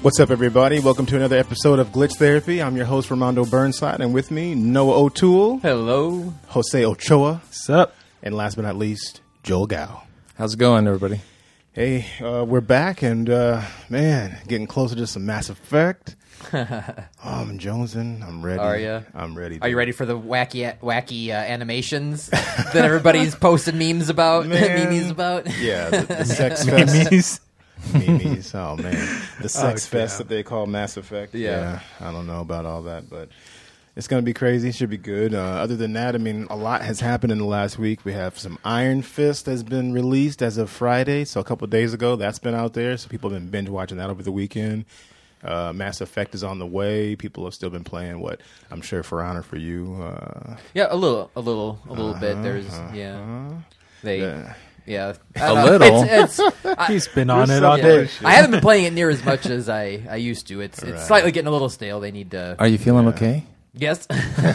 What's up, everybody? Welcome to another episode of Glitch Therapy. I'm your host, Ramondo Burnside, and with me, Noah O'Toole. Hello. Jose Ochoa. What's up? And last but not least, Joel Gao. How's it going, everybody? Hey, we're back, and man, getting closer to some Mass Effect. I'm jonesing. I'm ready. Are you? I'm ready. Are you ready for the wacky animations that everybody's posted memes about? Memes about? Yeah, the sex fest. Memes. Memes. Oh, man. The sex fest yeah. that they call Mass Effect. Yeah. I don't know about all that, but it's going to be crazy. Should be good. Other than that, I mean, a lot has happened in the last week. We have some Iron Fist has been released as of Friday. So a couple of days ago, that's been out there. So people have been binge watching that over the weekend. Mass Effect is on the way. People have still been playing what I'm sure For Honor for You. Yeah, a little bit. There's Yeah. I don't A know. little. He's been on it some all day. bullshit. I haven't been playing it near as much as I used to. It's slightly getting a little stale. They need to. Are you feeling okay? Yes.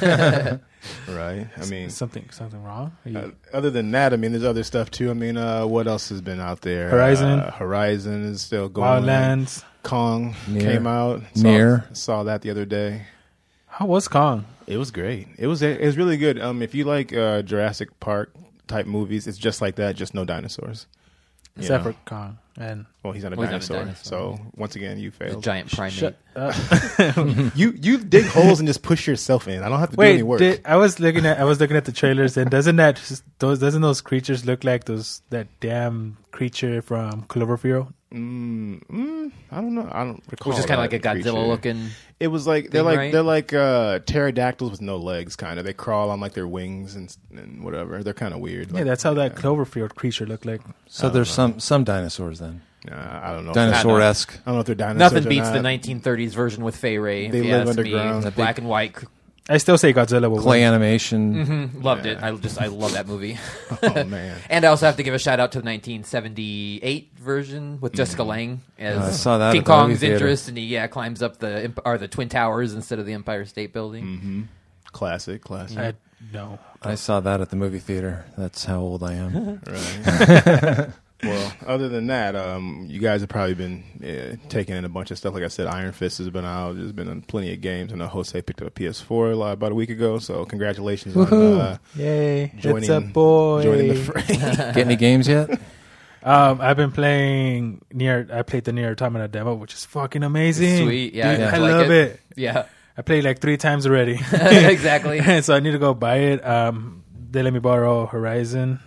Right. I mean, Something wrong? Are you- other than that, I mean, there's other stuff too. I mean, what else has been out there? Horizon. Horizon is still going. Wildlands. Kong Nier. came out. Nier. Saw that the other day. How was Kong? It was great. It was really good. If you like Jurassic Park type movies, it's just like that, just no dinosaurs. You Except know? for Kong. And Well, he's not a Well, he's not a dinosaur. dinosaur. So once again, you A failed. giant primate. shut up. You dig holes and just push yourself in. I don't have to do any work. I was looking at the trailers, and doesn't those creatures look like that damn creature from Cloverfield? I don't know. I don't recall. Which is kind of like that a Godzilla creature. looking. It was like they're thing, like right? they're like pterodactyls with no legs. Kind of. They crawl on like their wings and whatever. They're kind of weird. Yeah, that's how that Cloverfield creature looked like. So there's some dinosaurs then. I don't know. Dinosaur-esque. I don't know if they're dinosaurs. Nothing or beats not. the 1930s version with Fay Ray. They if you live ask underground. Me. Black and white. I still say Godzilla will Clay win. animation. Loved it. I love that movie. Oh man. And I also have to give a shout out to the 1978 version with Jessica Lange as I saw that King at the movie Kong's theater. interest, and he climbs up the Twin Towers instead of the Empire State Building. Mm-hmm. Classic. No. I saw that at the movie theater. That's how old I am. Right. Well, other than that, you guys have probably been taking in a bunch of stuff. Like I said, Iron Fist has been out. There's been plenty of games. I know Jose picked up a PS4 about a week ago, so congratulations on Yay. joining, it's a boy. joining the fray. Get any games yet? I've been playing I played the Nier Automata demo, which is fucking amazing. Sweet, yeah, Dude, I I like love it. Yeah, I played like 3 times already. exactly. So I need to go buy it. They let me borrow Horizon.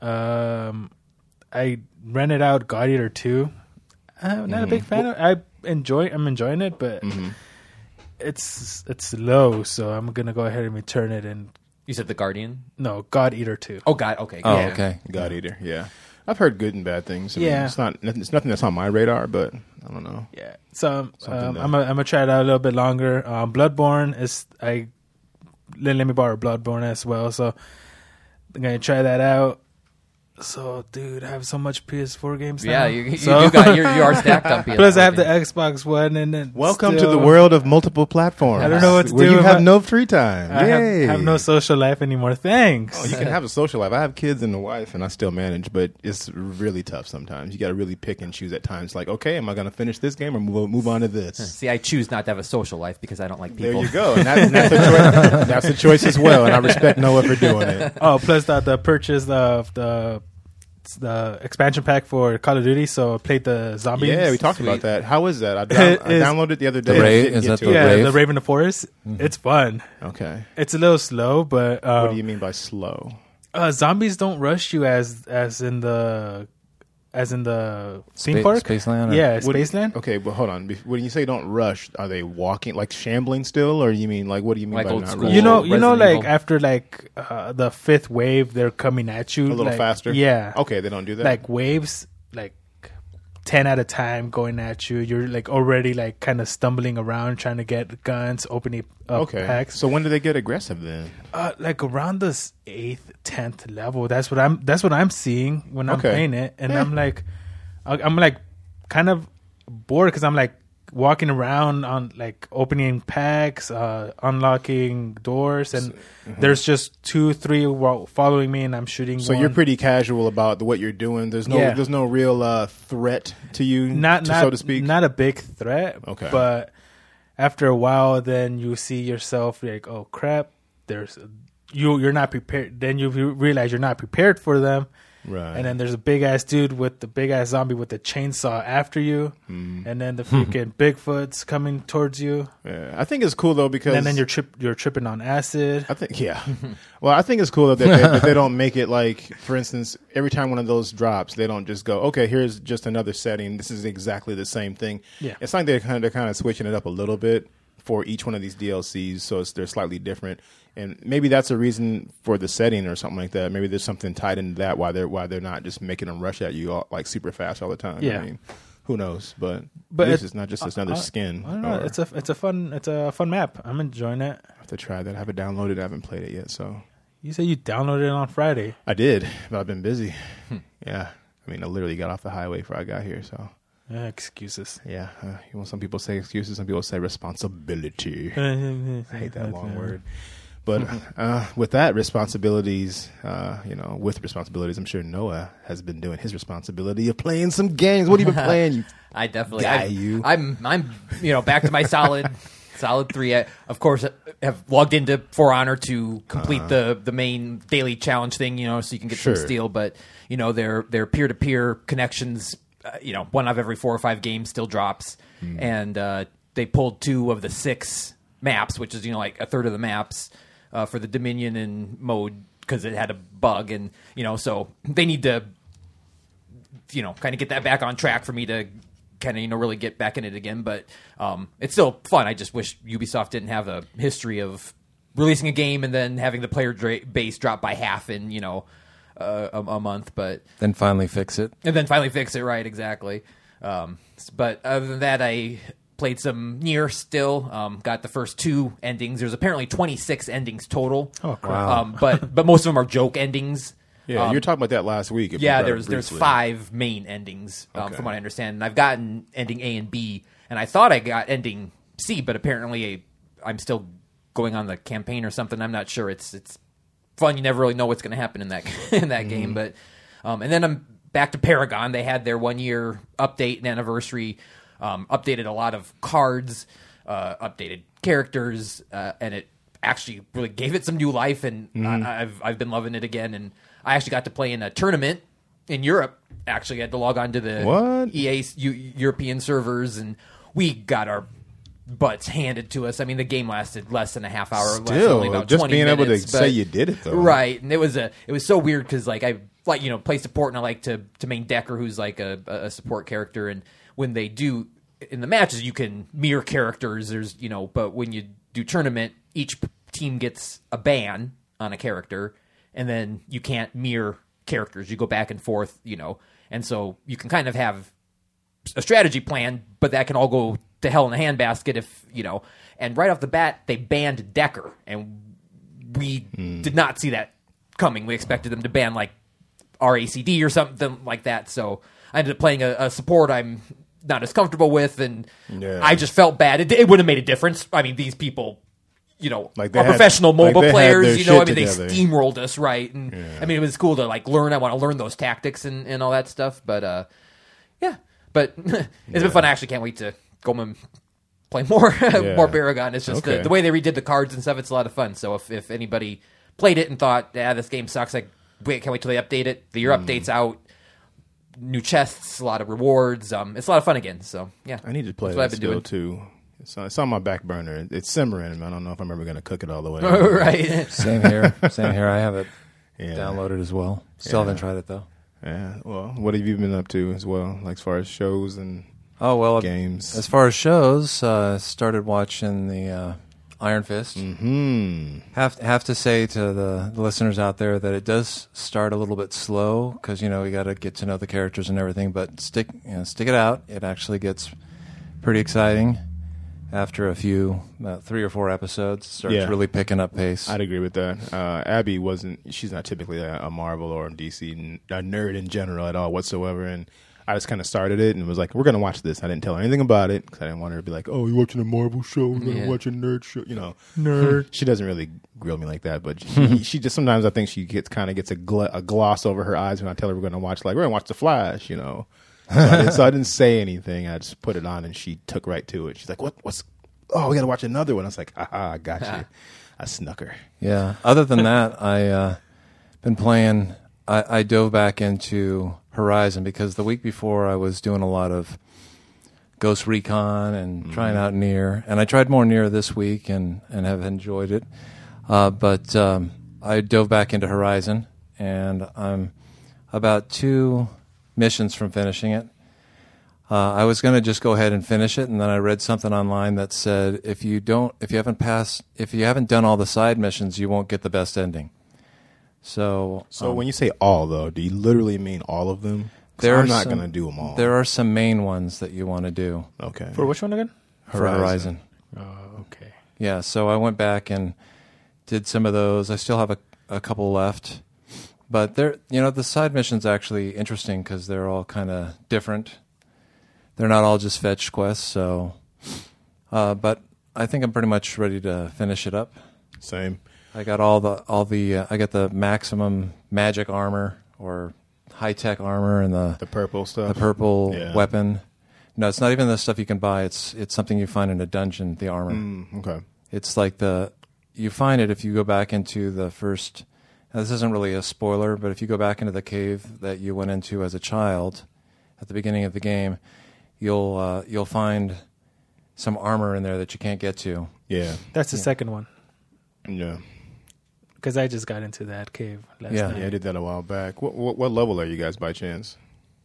I rented out God Eater 2. I'm not a big fan of it. I'm enjoying it, but it's low, so I'm gonna go ahead and return it. And You said The Guardian. no, God Eater 2. Oh God. Okay. Oh, yeah. okay. God Eater, yeah. I've heard good and bad things. I mean, Yeah. it's nothing that's on my radar, but I don't know. Yeah. So Something I'm gonna try it out a little bit longer. Bloodborne let me borrow Bloodborne as well, so I'm gonna try that out. So, dude, I have so much PS4 games now. Yeah, you are stacked on PS4. Plus, I have the Xbox One, and then Welcome to still- the world of multiple platforms. I don't know what to where do you with have my- no free time. I Yay. have no social life anymore. Thanks. Oh, you can have a social life. I have kids and a wife, and I still manage, but it's really tough sometimes. You got to really pick and choose at times. Like, okay, am I going to finish this game or move on to this? See, I choose not to have a social life because I don't like There people. you go. And that's the choice. That's the choice as well, and I respect Noah for doing it. Oh, plus the purchase of the expansion pack for Call of Duty. So I played the zombies. Yeah, we talked Sweet. about that. How is that? I It is- downloaded it the other day. The and I Raid? didn't Is get that to the it. Yeah, Brave? the Raven the Forest. It's fun. Okay. It's a little slow, but What do you mean by slow? zombies don't rush you as in the theme park. Spaceland? Yeah, What- Spaceland. Okay, but hold on. When you say don't rush, are they walking, like shambling still, or you mean like what do you mean Like by old not school? rushing? You know, Resident like Evil. after like the 5th wave, they're coming at you a little like, faster? Yeah. Okay, they don't do that. Like waves, like 10 at a time going at you. You're like already like kind of stumbling around trying to get guns, opening up okay. packs. So when do they get aggressive then? Like around the 8th, 10th level. That's what I'm seeing when I'm Okay. playing it, and Yeah. I'm like kind of bored because I'm like walking around on like opening packs, unlocking doors, and there's just 2-3 following me, and I'm shooting. So one. you're pretty casual about what you're doing. There's no real threat to you, so to speak. Not a big threat. Okay. But after a while, then you see yourself like, oh crap, you're not prepared. Then you realize you're not prepared for them. Right. And then there's a big ass dude with the big ass zombie with the chainsaw after you, and then the freaking Bigfoot's coming towards you. Yeah, I think it's cool though because And then you're tripping on acid. I think Well, I think it's cool that they don't make it like, for instance, every time one of those drops, they don't just go, okay, here's just another setting. This is exactly the same thing. Yeah. It's like they're kind of switching it up a little bit for each one of these DLCs, so they're slightly different. And maybe that's a reason for the setting or something like that. Maybe there's something tied into that why they're not just making them rush at you all, like super fast all the time. Yeah. I mean, who knows? But it's this is not just another skin. I don't know. It's a fun map. I'm enjoying it. I have to try that. I haven't downloaded it. I haven't played it yet. So You said you downloaded it on Friday. I did, but I've been busy. Yeah, I mean, I literally got off the highway before I got here. So Excuses. yeah, some people say excuses, some people say responsibility. I hate that long word. But with that responsibilities, with responsibilities, I'm sure Noah has been doing his responsibility of playing some games. What have you been playing? You I definitely. guy, I'm back to my solid 3. I, of course, have logged into For Honor to complete the main daily challenge thing. So you can get Sure. some steel, but their peer to peer connections. One of every 4 or 5 games still drops, and they pulled 2 of the 6 maps, which is like a third of the maps. For the Dominion and mode because it had a bug, and so they need to kind of get that back on track for me to kind of really get back in it again. But it's still fun. I just wish Ubisoft didn't have a history of releasing a game and then having the player base drop by half in a month, but Then finally fix it. and then finally fix it. Right, exactly. But other than that, I played some Nier still. Got the first 2 endings. There's apparently 26 endings total. Oh, crap. Wow. But most of them are joke endings. Yeah, you were talking about that last week. if you Yeah, brought it there's briefly. 5 main endings Okay. from what I understand. And I've gotten ending A and B, and I thought I got ending C, but apparently I'm still going on the campaign or something. I'm not sure. It's fun. You never really know what's going to happen in that game. But and then I'm back to Paragon. They had their 1-year update and anniversary. Updated a lot of cards, updated characters, and it actually really gave it some new life. And I've been loving it again. And I actually got to play in a tournament in Europe. Actually, I had to log on to the What? EA European servers, and we got our butts handed to us. I mean, the game lasted less than a half hour. It lasted only Still, about just 20 being able to minutes, say but- you did it though, right? And it was so weird because I play support, and I like to main Decker, who's like a support character, and when they do in the matches, you can mirror characters. There's but when you do tournament, each team gets a ban on a character, and then you can't mirror characters. You go back and forth, and so you can kind of have a strategy plan, but that can all go to hell in a handbasket if And right off the bat, they banned Decker, and we did not see that coming. We expected them to ban like RACD or something like that. So I ended up playing a support I'm not as comfortable with, and Yeah. I just felt bad. It wouldn't have made a difference. I mean, these people, Like are they had- professional like mobile they had players. their They shit they together. steamrolled us, right? And I mean, it was cool to learn. I want to learn those tactics and all that stuff. But yeah, but it's been fun. I actually can't wait to go and play more more Paragon. It's just Okay. the way they redid the cards and stuff. It's a lot of fun. So if anybody played it and thought, this game sucks, can't wait till they update it. The year update's out. New chests, a lot of rewards. It's a lot of fun again. So yeah, I need to play That's what that I've been still doing. too. It's on my back burner. It's simmering. I don't know if I'm ever going to cook it all the way. right. Same here. Same here. I have it Yeah. downloaded as well. Still haven't tried it though. Yeah. Well, what have you been up to as well, like as far as shows and Oh well, games? as far as shows, started watching the Iron Fist. Have to say to the listeners out there that it does start a little bit slow because we got to get to know the characters and everything. But stick it out. It actually gets pretty exciting after about 3 or 4 episodes. It starts Yeah. really picking up pace. I'd agree with that. Abby she's not typically a Marvel or DC a nerd in general at all whatsoever. And I just kind of started it and was like, we're going to watch this. I didn't tell her anything about it because I didn't want her to be like, oh, you're watching a Marvel show, we're going to watch a nerd show, you know. Nerd. She doesn't really grill me like that, but she just sometimes I think she gets a gloss over her eyes when I tell her we're going to watch, like, we're going to watch The Flash, you know. So I didn't say anything. I just put it on and she took right to it. She's like, what's, oh, we got to watch another one. I was like, I got you. I snuck her. Yeah. Other than that, I been playing. I dove back into Horizon because the week before I was doing a lot of Ghost Recon and trying out Nier, and I tried more Nier this week and have enjoyed it. But I dove back into Horizon, and I'm about 2 missions from finishing it. I was going to just go ahead and finish it, and then I read something online that said if you haven't done all the side missions, you won't get the best ending. So when you say all, though, do you literally mean all of them? I'm not going to do them all. There are some main ones that you want to do. Okay. For which one again? For Horizon. Oh, okay. Yeah, so I went back and did some of those. I still have a couple left. But the side missions are actually interesting because they're all kind of different. They're not all just fetch quests, so but I think I'm pretty much ready to finish it up. Same. I got I got the maximum magic armor or high-tech armor and the purple stuff. The purple weapon. No, it's not even the stuff you can buy. It's something you find in a dungeon, the armor. Okay. It's like you find it if you go back into the first. Now, this isn't really a spoiler, but if you go back into the cave that you went into as a child at the beginning of the game, you'll find some armor in there that you can't get to. Yeah. That's the second one. Yeah. Because I just got into that cave last night. Yeah, I did that a while back. What level are you guys by chance?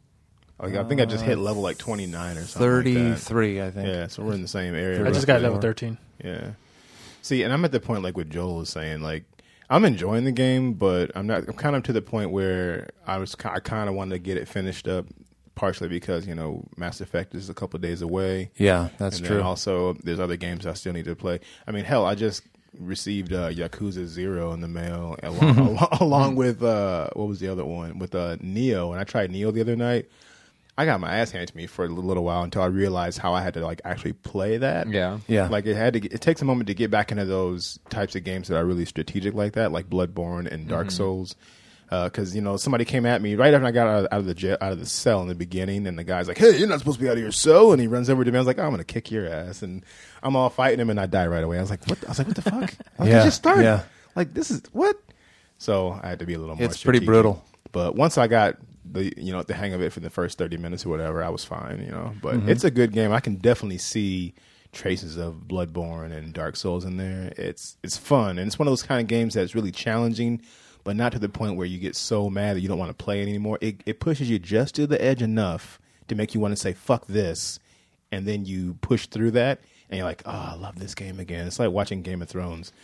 I think I just hit level like 29 or something. 33, like I think. Yeah, so we're in the same area. I just got level 13. Yeah. See, and I'm at the point like what Joel was saying. Like, I'm enjoying the game, but I'm kind of to the point where I kind of wanted to get it finished up, partially because Mass Effect is a couple of days away. Yeah, that's and true. Then also, there's other games I still need to play. I mean, hell, I just received Yakuza 0 in the mail along with what was the other one with Neo, and I tried Neo the other night. I got my ass handed to me for a little while until I realized how I had to like actually play that. Yeah. Like it takes a moment to get back into those types of games that are really strategic like that, like Bloodborne and Dark Souls. Because somebody came at me right after I got out of the cell in the beginning, and the guy's like, "Hey, you're not supposed to be out of your cell," and he runs over to me. I was like, "I'm gonna kick your ass," and I'm all fighting him, and I die right away. I was like, "What?" What the fuck? I just started. Yeah. Like this is what? So I had to be a little more. It's pretty strategic. brutal. But once I got the hang of it for the first 30 minutes or whatever, I was fine. But it's a good game. I can definitely see traces of Bloodborne and Dark Souls in there. It's fun, and it's one of those kind of games that's really challenging, but not to the point where you get so mad that you don't want to play it anymore. It pushes you just to the edge enough to make you want to say, fuck this, and then you push through that, and you're like, oh, I love this game again. It's like watching Game of Thrones.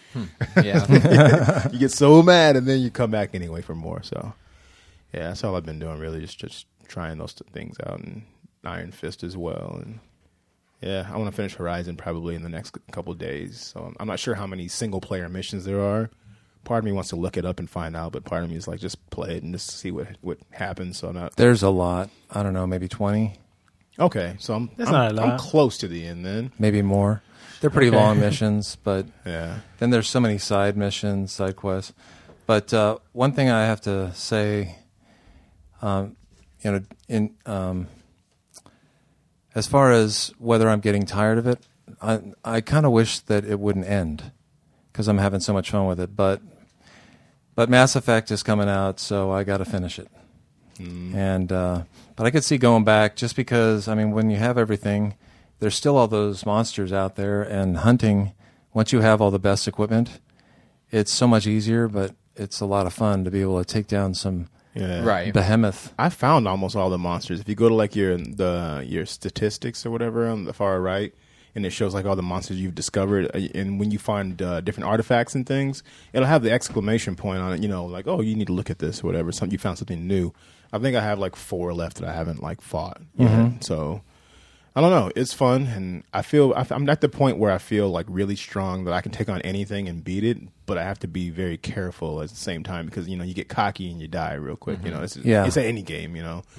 Yeah. You get so mad, and then you come back anyway for more. So, yeah, that's all I've been doing, really, just trying those things out, and Iron Fist as well. And, yeah, I want to finish Horizon probably in the next couple of days. So I'm not sure how many single-player missions there are. Part of me wants to look it up and find out, but part of me is like, just play it and just see what happens. So There's a lot. I don't know, maybe 20, okay. So I'm not a lot. I'm close to the end then. maybe more. They're pretty long missions, but Yeah. then there's so many side missions, side quests. But one thing I have to say, as far as whether I'm getting tired of it, I kind of wish that it wouldn't end because I'm having so much fun with it. But Mass Effect is coming out, so I got to finish it. And but I could see going back just because, I mean, when you have everything, there's still all those monsters out there, and hunting, once you have all the best equipment, it's so much easier, but it's a lot of fun to be able to take down some Yeah. Right. behemoth. I found almost all the monsters. If you go to like your statistics or whatever on the far right, and it shows like all the monsters you've discovered, and when you find different artifacts and things, it'll have the exclamation point on it. Like, oh, you need to look at this, or whatever. You found something new. I think I have like 4 left that I haven't like fought yet. So I don't know. It's fun, and I'm at the point where I feel like really strong that I can take on anything and beat it. But I have to be very careful at the same time because you get cocky and you die real quick. It's any game.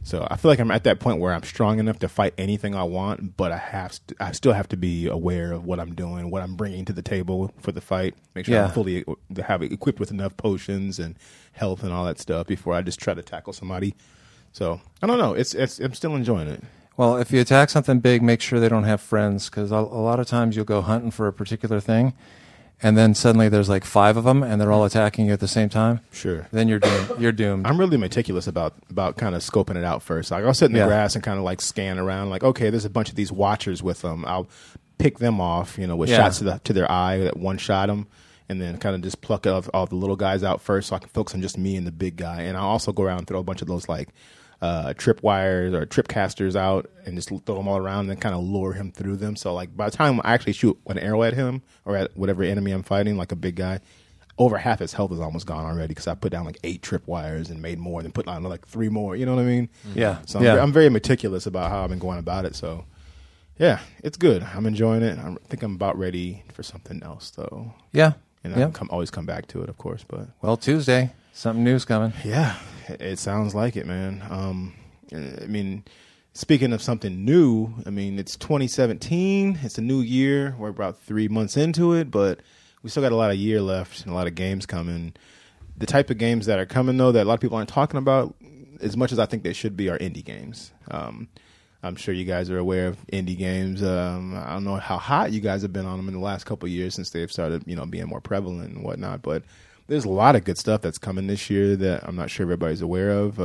So I feel like I'm at that point where I'm strong enough to fight anything I want, but I still have to be aware of what I'm doing, what I'm bringing to the table for the fight. Make sure I'm fully equipped with enough potions and health and all that stuff before I just try to tackle somebody. So I don't know. I'm still enjoying it. Well, if you attack something big, make sure they don't have friends, because a lot of times you'll go hunting for a particular thing, and then suddenly there's like 5 of them, and they're all attacking you at the same time. Sure. Then you're doomed. You're doomed. I'm really meticulous about kind of scoping it out first. Like I'll sit in the grass and kind of like scan around. Like, okay, there's a bunch of these watchers with them. I'll pick them off, with shots to their eye that one shot them, and then kind of just pluck all the little guys out first, so I can focus on just me and the big guy. And I'll also go around and throw a bunch of those like trip wires or trip casters out and just throw them all around and then kind of lure him through them. So like by the time I actually shoot an arrow at him or at whatever enemy I'm fighting, like a big guy, over half his health is almost gone already because I put down like 8 trip wires and made more and then put on like 3 more. You know what I mean? Yeah. So I'm very meticulous about how I've been going about it. So yeah, it's good. I'm enjoying it. I think I'm about ready for something else though. Yeah. And I always come back to it, of course. But well, Tuesday, something new's coming. Yeah, it sounds like it, man. I mean, speaking of something new, I mean, it's 2017. It's a new year. We're about 3 months into it, but we still got a lot of year left and a lot of games coming. The type of games that are coming, though, that a lot of people aren't talking about as much as I think they should be are indie games. I'm sure you guys are aware of indie games. I don't know how hot you guys have been on them in the last couple of years since they've started, being more prevalent and whatnot. But there's a lot of good stuff that's coming this year that I'm not sure everybody's aware of.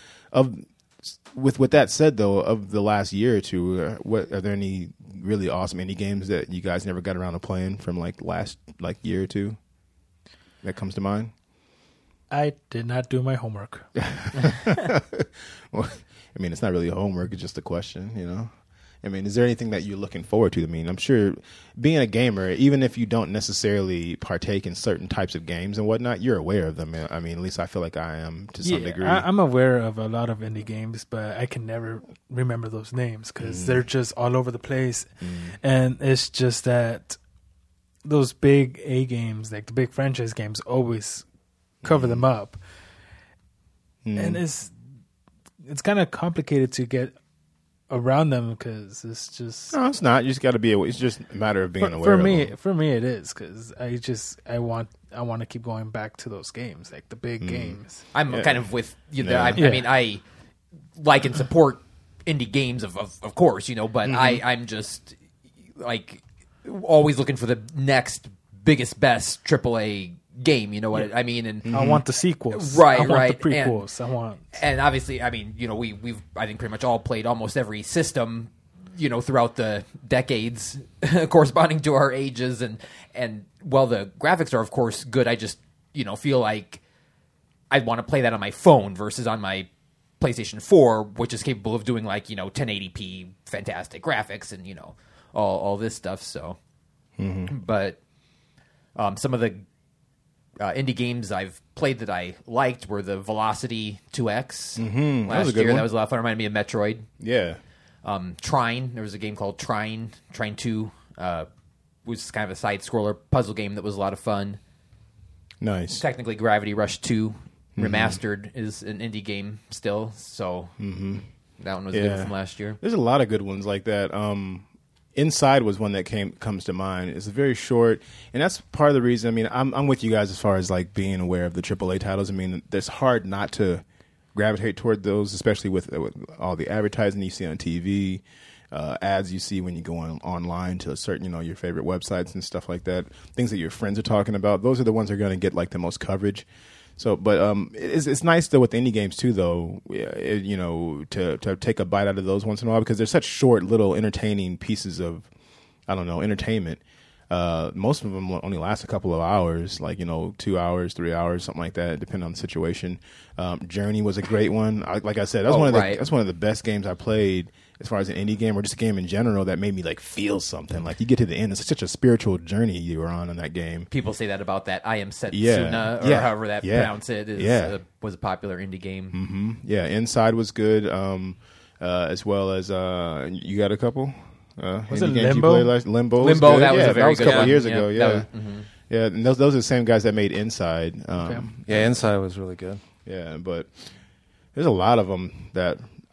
With that said, though, of the last year or two, are there any really awesome indie games that you guys never got around to playing from like last year or two that comes to mind? I did not do my homework. Well, I mean, it's not really homework. It's just a question, I mean, is there anything that you're looking forward to? I mean, I'm sure being a gamer, even if you don't necessarily partake in certain types of games and whatnot, you're aware of them. I mean, at least I feel like I am to some degree. I'm aware of a lot of indie games, but I can never remember those names because they're just all over the place. And it's just that those big A games, like the big franchise games, always cover them up. And it's kind of complicated to get around them because it's just no, it's not. You just got to be aware. It's just a matter of being aware. For me, it is because I want to keep going back to those games, like the big games. I'm kind of with you there. I mean, I like and support indie games, of course, but I'm just like always looking for the next biggest, best AAA game, you know what I mean? And I want the sequels, right? I want the prequels, and obviously, I mean, we've I think pretty much all played almost every system, throughout the decades, corresponding to our ages, and while the graphics are of course good, I just feel like I'd want to play that on my phone versus on my PlayStation 4, which is capable of doing 1080p fantastic graphics and all this stuff. So, but some of the indie games I've played that I liked were the Velocity 2X last year. That was a lot of fun. Reminded me of Metroid. Yeah. Trine. There was a game called Trine 2. Was kind of a side-scroller puzzle game that was a lot of fun. Nice. Technically, Gravity Rush 2 Remastered is an indie game still. So that one was good from last year. There's a lot of good ones like that. Inside was one that comes to mind. It's very short, and that's part of the reason. I mean, I'm with you guys as far as being aware of the AAA titles. I mean, it's hard not to gravitate toward those, especially with all the advertising you see on TV, ads you see when you go online to a certain, your favorite websites and stuff like that. Things that your friends are talking about. Those are the ones that are going to get the most coverage. So, but it's nice though with indie games too, though. To take a bite out of those once in a while because they're such short, little, entertaining pieces of, entertainment. Most of them only last a couple of hours, 2 hours, 3 hours, something like that, depending on the situation. Journey was a great one. Like I said, that's one of the best games I played as far as an indie game or just a game in general that made me feel something. You get to the end, it's such a spiritual journey you were on in that game. People say that about that I Am Setsuna or however that pronounce it was a popular indie game. Yeah, Inside was good, as well as you got a couple. Was it Limbo? Limbo, that was a very good couple one. years ago. Yeah, Yeah, and those are the same guys that made Inside. Yeah, Inside was really good. Yeah, but there's a lot of them that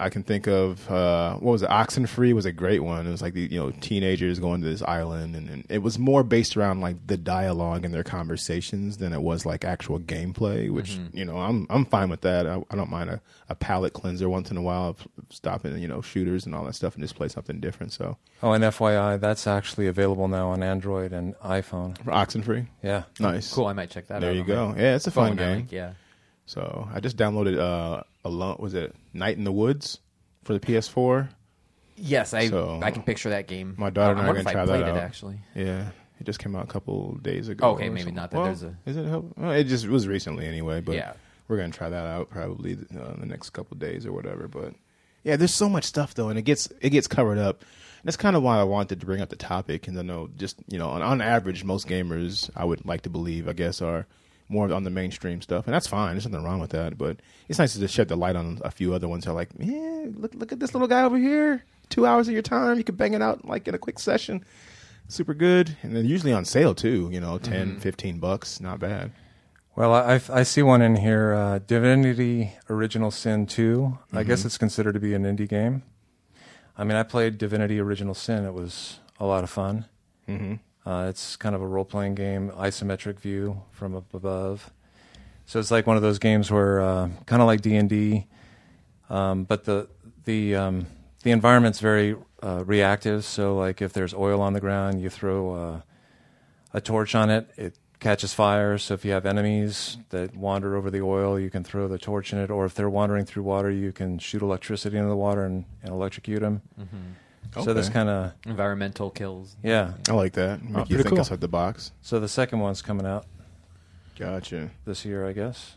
I can think of what was it? Oxenfree was a great one. It was like the teenagers going to this island, and it was more based around like the dialogue and their conversations than it was like actual gameplay. Which I'm fine with that. I don't mind a palate cleanser once in a while of stopping shooters and all that stuff and just play something different. So and FYI, that's actually available now on Android and iPhone. for Oxenfree, Yeah. nice, Cool. I might check that out. There you on go. my Yeah, it's a fun phone, I game. think, yeah. So I just downloaded Alone. Was it Night in the Woods for the PS4? Yes, I So, can picture that game. my daughter and I are wonder gonna if try I played that it out. actually. Yeah, it just came out a couple days ago. Okay, or maybe something. not that Well, there's a- Is it? Well, it was recently anyway, but Yeah. we're gonna try that out probably in the next couple days or whatever. But yeah, there's so much stuff though, and it gets covered up. And that's kind of why I wanted to bring up the topic, and I know just on average, most gamers I would like to believe, I guess, are more on the mainstream stuff, and that's fine. There's nothing wrong with that, but it's nice to just shed the light on a few other ones that are like, man, look at this little guy over here. 2 hours of your time, you could bang it out like in a quick session. Super good, and then usually on sale too. $10, $15, not bad. Well, I see one in here, Divinity Original Sin 2. I guess it's considered to be an indie game. I mean, I played Divinity Original Sin. It was a lot of fun. Mm-hmm. It's kind of a role-playing game, isometric view from up above. So it's like one of those games where, kind of like D&D, but the environment's very reactive. So like if there's oil on the ground, you throw a torch on it, it catches fire. So if you have enemies that wander over the oil, you can throw the torch in it. Or if they're wandering through water, you can shoot electricity into the water and electrocute them. So this Okay. kind of, Environmental kills. yeah. I like that. Make you pretty think cool. outside the box. So the second one's coming out Gotcha. this year, I guess.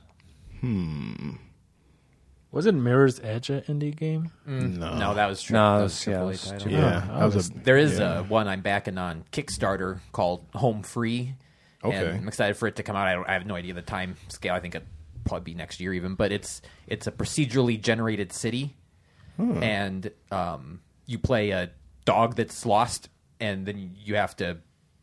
Wasn't Mirror's Edge an indie game? No. that was true. No, that was yeah, AAA it was title. too Yeah, Oh, that was a. There is yeah. one I'm backing on Kickstarter called Home Free. Okay. And I'm excited for it to come out. I have no idea the time scale. I think it'll probably be next year even. But it's a procedurally generated city. And you play a dog that's lost, and then you have to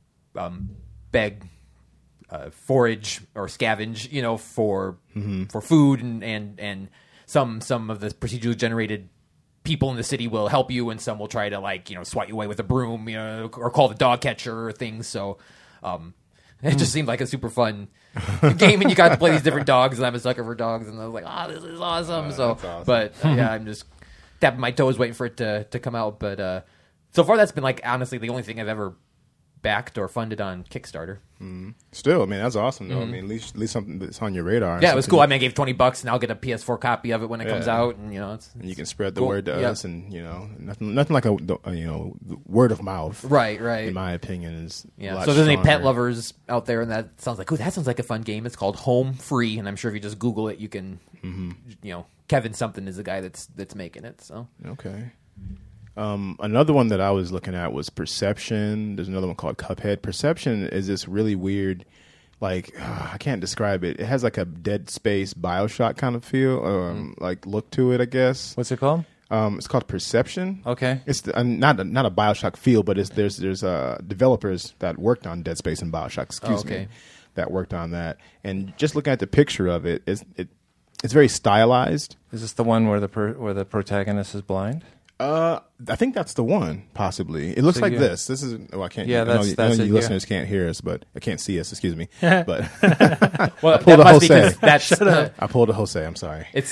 beg, forage or scavenge, for food, and some of the procedurally generated people in the city will help you, and some will try to swat you away with a broom, or call the dog catcher or things. So it just seemed like a super fun game, and you got to play these different dogs, and I'm a sucker for dogs, and I was like, this is awesome. that's awesome. But yeah, I'm just tapping my toes waiting for it to come out. But so far, that's been honestly the only thing I've ever backed or funded on Kickstarter. Still, I mean, that's awesome though. I mean, at least something that's on your radar. Yeah, it was something cool. I mean, I gave $20, and I'll get a PS4 copy of it when it comes Yeah. out, and it's and you can spread the Cool. word to Yeah. us, and nothing like a word of mouth. right. In my opinion, is a Yeah. lot So if there's any pet stronger. lovers out there, and that sounds like a fun game. It's called Home Free, and I'm sure if you just Google it, you can, Kevin something is the guy that's making it. So Okay. Another one that I was looking at was Perception. There's another one called Cuphead. Perception is this really weird, I can't describe it. It has like a Dead Space BioShock kind of feel, look to it, I guess. What's it called? It's called Perception. Okay. It's not a BioShock feel, but there's developers that worked on Dead Space and BioShock. Excuse me, that worked on that. And just looking at the picture of it, it's very stylized. Is this the one where the protagonist is blind? I think that's the one, possibly. It looks So like you- this. This is. I can't. Yeah, I know, that's I know it, you yeah. listeners can't hear us, but I can't see us. Excuse me. But well, pulled that a must be Jose. 'cause that's I pulled a Jose. I'm sorry. it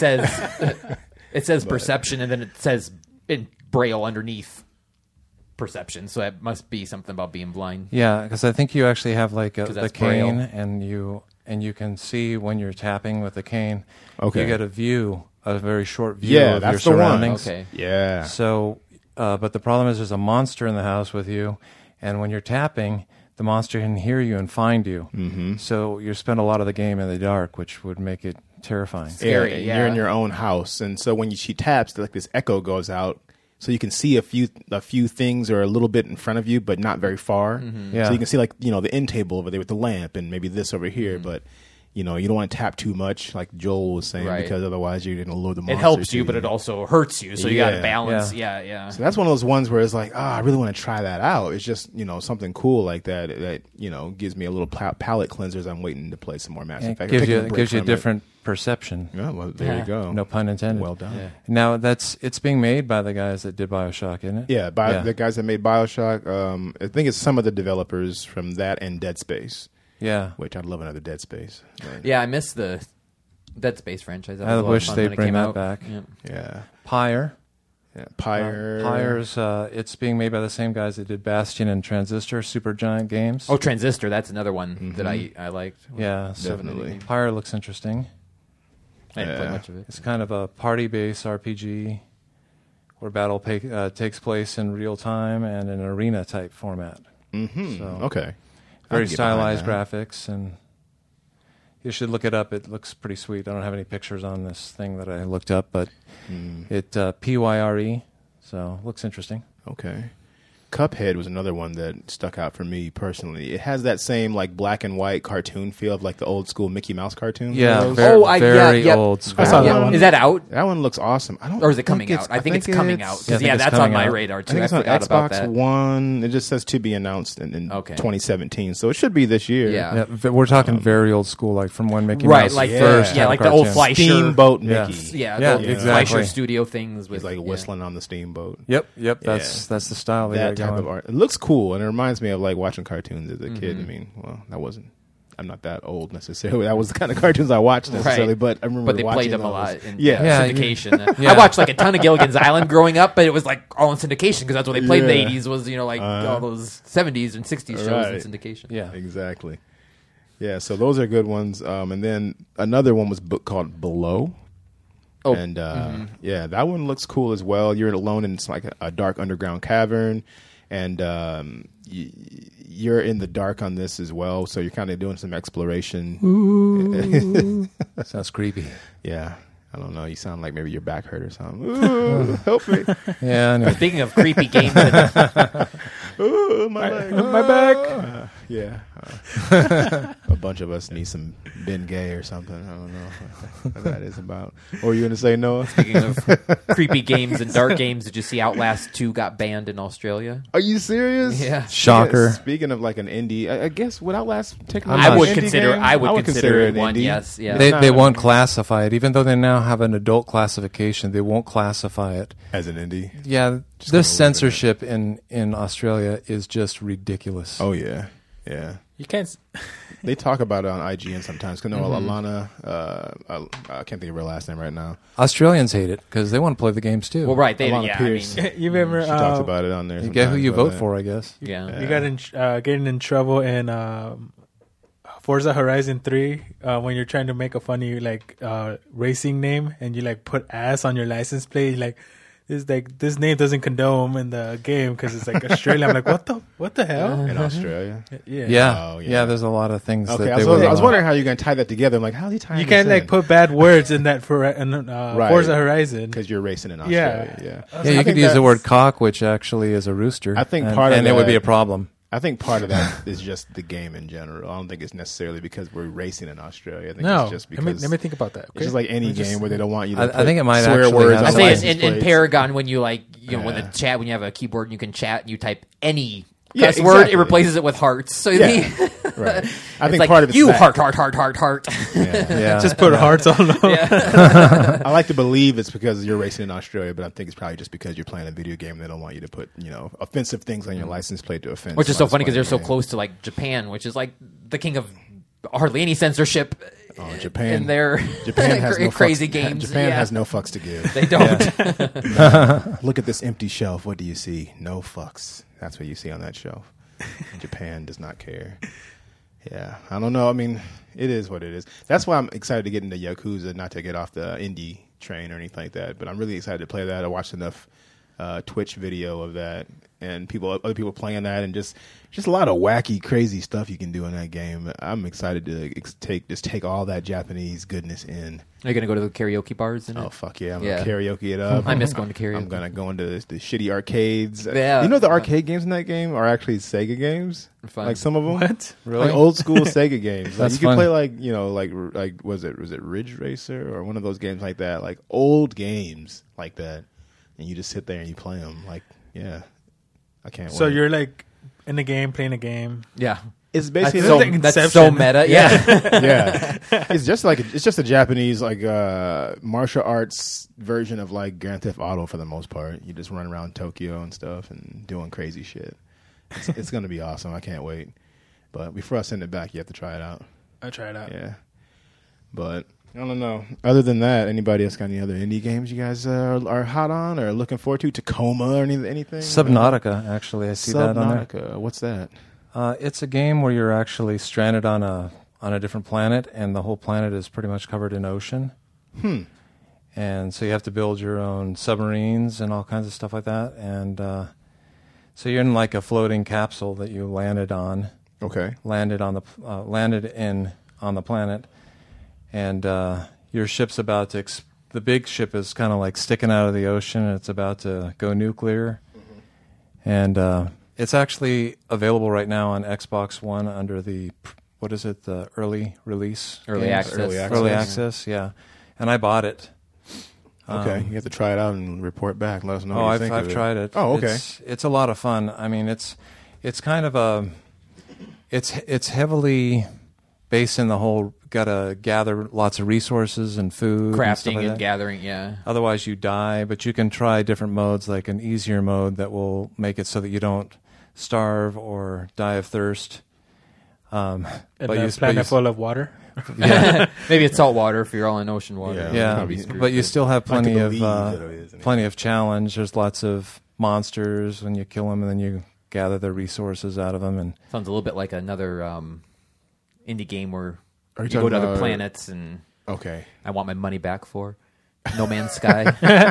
says Perception, and then it says in Braille underneath Perception. So that must be something about being blind. Yeah, because I think you actually have like 'Cause the that's cane, Braille. and you can see when you're tapping with the cane. Okay. You get a very short view Yeah, of that's your the one. surroundings. Okay. Yeah. So, but the problem is there's a monster in the house with you, and when you're tapping, the monster can hear you and find you. Mm-hmm. So you spend a lot of the game in the dark, which would make it terrifying. Scary, and yeah. You're in your own house, and so when she taps, like this echo goes out, so you can see a few things or a little bit in front of you, but not very far. Yeah. So you can see the end table over there with the lamp, and maybe this over here. But you don't want to tap too much, like Joel was saying, Right. because otherwise you're going to lure the monster. It helps to you, but it also hurts you. So you got to Yeah. balance. Yeah. So that's one of those ones where it's like, I really want to try that out. It's just, something cool like that gives me a little palate cleanser as I'm waiting to play some more Mass It Effect. gives Taking a you break gives you a from it. different perception. Yeah, well, there you go. No pun intended. Well done. Yeah. Now it's being made by the guys that did BioShock, isn't it? Yeah, the guys that made BioShock. I think it's some of the developers from that and Dead Space, Yeah. which I'd love another Dead Space. But, Yeah, I miss the Dead Space franchise. That I was a lot of wish fun they'd when it bring came that out. back. Yeah. yeah. Pyre. Pyre. Pyre's it's being made by the same guys that did Bastion and Transistor, Supergiant Games. Oh, Transistor. That's another one that I liked. yeah, so Definitely. Pyre looks interesting. I didn't play Yeah. much of it. It's kind of a party-based RPG where battle takes place in real time and an arena type format. Mm-hmm. So- Okay. I Very can get behind stylized that. graphics, and you should look it up. It looks pretty sweet. I don't have any pictures on this thing that I looked up, but it PYRE, so looks interesting. Okay. Cuphead was another one that stuck out for me personally. It has that same like black and white cartoon feel of like the old school Mickey Mouse cartoon. Yeah, Those. very yeah. old school. I saw that Yeah. one. Is that out? That one looks awesome. I don't. Or is it think coming it's- out? I think it's coming out. it's- Yeah, I 'Cause, think yeah, it's that's on coming my out. radar I too. think I it's on forgot about Xbox that. One. It just says to be announced in Okay. 2017, so it should be this year. Yeah. Yeah, we're talking very old school, like from when Mickey Right, Mouse like first the had like the old cartoons. Fleischer. Steamboat Yeah. Mickey. Yeah, Yeah, the exactly. Fleischer Studio things with He's like yeah. whistling on the steamboat. Yep, Yeah. that's the style they That got type going. of art. It looks cool, and it reminds me of like watching cartoons as a kid. I mean, I'm not that old necessarily. That was the kind of cartoons I watched necessarily, Right. but I remember But they watching played them a those. lot in Yeah. syndication. Yeah. I watched like a ton of Gilligan's Island growing up, but it was like all in syndication because that's what they played in Yeah. the 80s was, all those 70s and 60s shows Right. in syndication. Yeah, Exactly. Yeah, so those are good ones. And then another one was book called Below. Oh, And yeah, that one looks cool as well. You're alone in like a dark underground cavern, and you're in the dark on this as well. So you're kind of doing some exploration. sounds creepy. Yeah, I don't know. You sound like maybe your back hurt or something. Ooh, help me! Yeah, anyway. Speaking of creepy games, Ooh, my leg. My back. Yeah. A bunch of us need some Ben Gay or something. I don't know what that is about. What were you going to say, Noah? speaking of creepy games and dark games, did you see Outlast 2 got banned in Australia? Are you serious? Yeah. Shocker. Speaking of like an indie, I guess would Outlast technically I be would an indie consider- game? I would consider it an one, indie. yes, yeah. It's They not won't classify it, even though they now have an adult classification. They won't classify it. as an indie. Yeah, gonna this leave it censorship in Australia is just ridiculous. Oh yeah, yeah. You can't. They talk about it on IGN sometimes. Cause Alana, I can't think of her last name right now. Australians hate it because they want to play the games too. Well, right. They, Alana yeah, Pierce. I mean, You've ever She talks about it on there. You get who sometimes, you but, vote for, I guess. yeah. you got in getting in trouble in Forza Horizon 3 when you're trying to make a funny like racing name and you like put ass on your license plate. Like this name doesn't condone in the game because it's like Australia. I'm like, what the hell? in Australia. Yeah. Yeah, Oh, yeah. yeah. There's a lot of things Okay, that I they was, would. I was wondering how you're going to tie that together. I'm like, how's he tying You can't like put bad words in that for Forza Horizon. because you're racing in Yeah. Australia. Yeah, I was Yeah, like, you I could think use the that's- word cock, which actually is a rooster. I think and, part of and it would that- be a problem. I think part of that is just the game in general. I don't think it's necessarily because we're racing in Australia. I think No, it's just because let me think about that. it's just like any game where they don't want you to. I put think it might swear actually words have on I some say license in plates. Paragon when you when Yeah. the chat when you have a keyboard and you can chat and you type any Yeah, cuss word, exactly. it replaces it with hearts. So Yeah. the, Right. I it's think like, part of it's you that. heart. Yeah. Yeah, just put hearts all over. I like to believe it's because you're racing in Australia, but I think it's probably just because you're playing a video game. They don't want you to put offensive things on your license plate to offend. Which is so somebody funny because they're so playing the game. close to like Japan, which is like the king of hardly any censorship. Oh, Japan. in their Japan has no crazy fucks. games. Japan yeah. has no fucks to give. They don't. Look at this empty shelf. What do you see? No fucks. That's what you see on that shelf. Japan does not care. Yeah, I don't know. I mean, it is what it is. That's why I'm excited to get into Yakuza, not to get off the indie train or anything like that. But I'm really excited to play that. I watched enough Twitch video of that, and other people playing that, and just a lot of wacky, crazy stuff you can do in that game. I'm excited to take all that Japanese goodness in. Are you gonna go to the karaoke bars? Oh fuck yeah! I'm gonna karaoke it up. I miss going to karaoke. I'm gonna go into the shitty arcades. Yeah, you know the arcade games in that game are actually Sega games. Fun. Like some of them, What? Really? like old school Sega games. Like That's you can fun. play like was it Ridge Racer or one of those games like that, like old games like that, and you just sit there and you play them. Like yeah, I can't. So wait. you're like in the game, playing a game. Yeah, It's basically that's so meta. Yeah. yeah, it's just a Japanese like martial arts version of like Grand Theft Auto for the most part. You just run around Tokyo and stuff and doing crazy shit. It's gonna be awesome. I can't wait. But before I send it back, you have to try it out. I'll try it out. Yeah, but I don't know. Other than that, anybody else got any other indie games you guys are hot on or looking forward to? Tacoma or anything? Subnautica, actually, I see that on there. Subnautica. What's that? It's a game where you're actually stranded on a different planet, and the whole planet is pretty much covered in ocean. And so you have to build your own submarines and all kinds of stuff like that. And so you're in like a floating capsule that you landed on. Okay. Landed on the planet, and your ship's about to. The big ship is kind of like sticking out of the ocean, and it's about to go nuclear. And it's actually available right now on Xbox One under the the early release, Early games? access. Early access, yeah. And I bought it. Okay, you have to try it out and report back. Let us know. Oh, what you think I've of it. tried it. Oh, okay. It's a lot of fun. I mean, it's kind of it's heavily based in the whole gotta gather lots of resources and food, and stuff Crafting like and that. gathering. Yeah. Otherwise, you die. But you can try different modes, like an easier mode that will make it so that you don't starve or die of thirst. And a planet full of water. Maybe it's salt water if you're all in ocean water. Yeah. Yeah, Probably screwed, but you but still have I like to plenty of believe that it is, anyway. plenty of challenge. There's lots of monsters when you kill them, and then you gather the resources out of them. And Sounds a little bit like another indie game where Are you you go to talking other about- planets and Okay. I want my money back for No Man's Sky.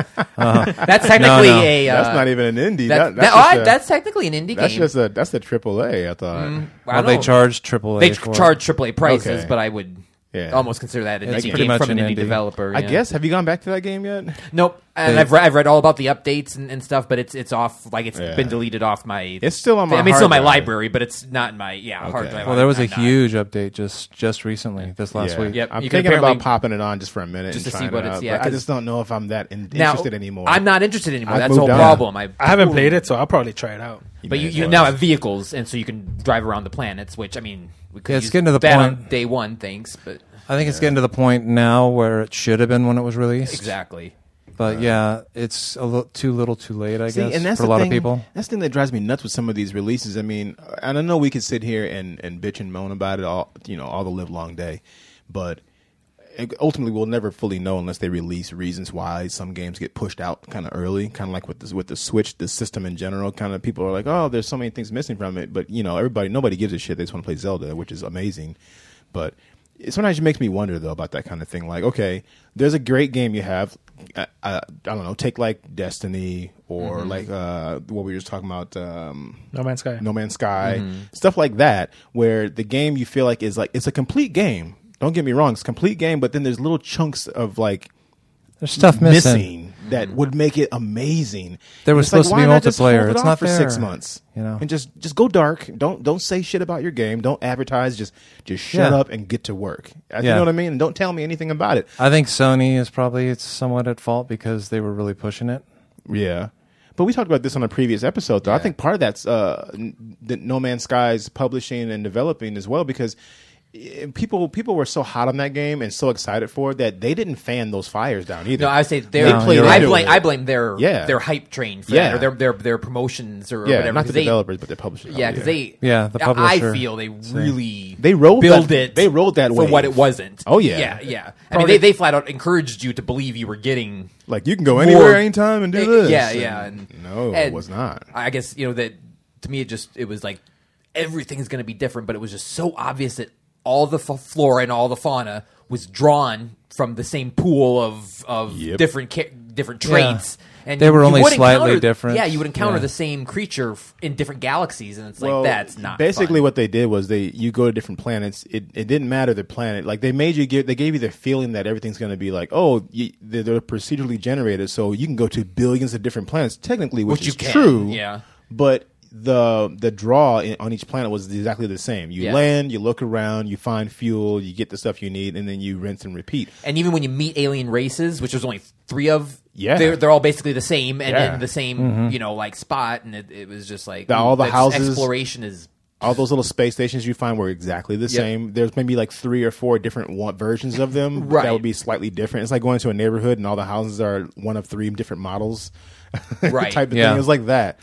That's technically No. a. That's not even an indie. That's technically an indie that's game. just that's the AAA. I thought. I well, don't they know. charge AAA. They for it. charge AAA prices, Okay. but I would Yeah. almost consider that an It's indie pretty game much from an an indie indie. developer. I yeah. guess. Have you gone back to that game yet? Nope. And I've read all about the updates and stuff, but it's off. Like it's Yeah. been deleted off my. It's still on my. I mean, it's still hard my drive. library, but it's not in my hard Okay. drive. Well, there was a I'm not- huge update just recently, this last Yeah. week. Yep. I'm You can thinking about apparently- popping it on just for a minute Just and to see trying what it it's- out, yeah, but I 'cause- just don't know if I'm that Now, interested anymore. I'm not interested anymore. I've That's the whole moved on. problem. I haven't played it, so I'll probably try it out. But may as you well. now have vehicles, and so you can drive around the planets. Which I mean, we could Yeah, it's use getting to the that point- on day one. Thanks, but I think it's getting to the point now where it should have been when it was released. exactly. But yeah, it's a little too late, I guess, and that's for a the lot thing, of people. That's the thing that drives me nuts with some of these releases. I mean, and I know we could sit here and bitch and moan about it all the live long day, but ultimately we'll never fully know unless they release reasons why some games get pushed out kind of early, kind of like with the Switch, the system in general. Kind of people are like, oh, there's so many things missing from it, but nobody gives a shit. They just want to play Zelda, which is amazing, but. Sometimes it makes me wonder though about that kind of thing. Like, okay, there's a great game you have. I don't know. Take like Destiny or like what we were just talking about. No Man's Sky. No Man's Sky, stuff like that, where the game you feel like is like it's a complete game. Don't get me wrong, it's a complete game, but then there's little chunks of like There's stuff missing. that would make it amazing. There was It's like, supposed to be why not just multiplayer. hold it It's off not for there. 6 months, You know? and just go dark. Don't say shit about your game. Don't advertise. Just shut Yeah. up and get to work. You Yeah. know what I mean? And don't tell me anything about it. I think Sony is probably somewhat at fault because they were really pushing it. Yeah. But we talked about this on a previous episode, though. I think part of that's the No Man's Sky's publishing and developing as well, because people were so hot on that game and so excited for it that they didn't fan those fires down either. No, I say They played I into blame it. I blame their Yeah. their hype train for Yeah. that, or their promotions or yeah, whatever. not 'cause the they- developers, but the publishers. Yeah, because they. Yeah, the I publisher. feel they really They rode build that- it. they rode that for wave. what it wasn't. Oh, yeah. yeah. I mean, they flat out encouraged you to believe you were getting. like you can go anywhere, More- anytime, and do this. Yeah. And And, no, it and was not. I guess that to me it was like everything's going to be different, but it was just so obvious that all the flora and all the fauna was drawn from the same pool of Yep. different different traits. And They were you only would slightly encounter- different. Yeah, you would encounter Yeah. the same creature in different galaxies, and it's like Well, that's not basically fun. what they did was you go to different planets. It didn't matter the planet. Like they gave you the feeling that everything's going to be like, they're procedurally generated, so you can go to billions of different planets technically, which Which you is can, true. yeah. But the draw on each planet was exactly the same. You Yeah. land, you look around, you find fuel, you get the stuff you need, and then you rinse and repeat. And even when you meet alien races, which there's only 3 of, Yeah. they're all basically the same and Yeah. in the same like spot, and it was just like All the this houses- exploration is All those little space stations you find were exactly the same. There's maybe like 3 or 4 different versions of them Right. that would be slightly different. It's like going to a neighborhood and all the houses are one of 3 different models, Right. type of Yeah. thing. It was like that.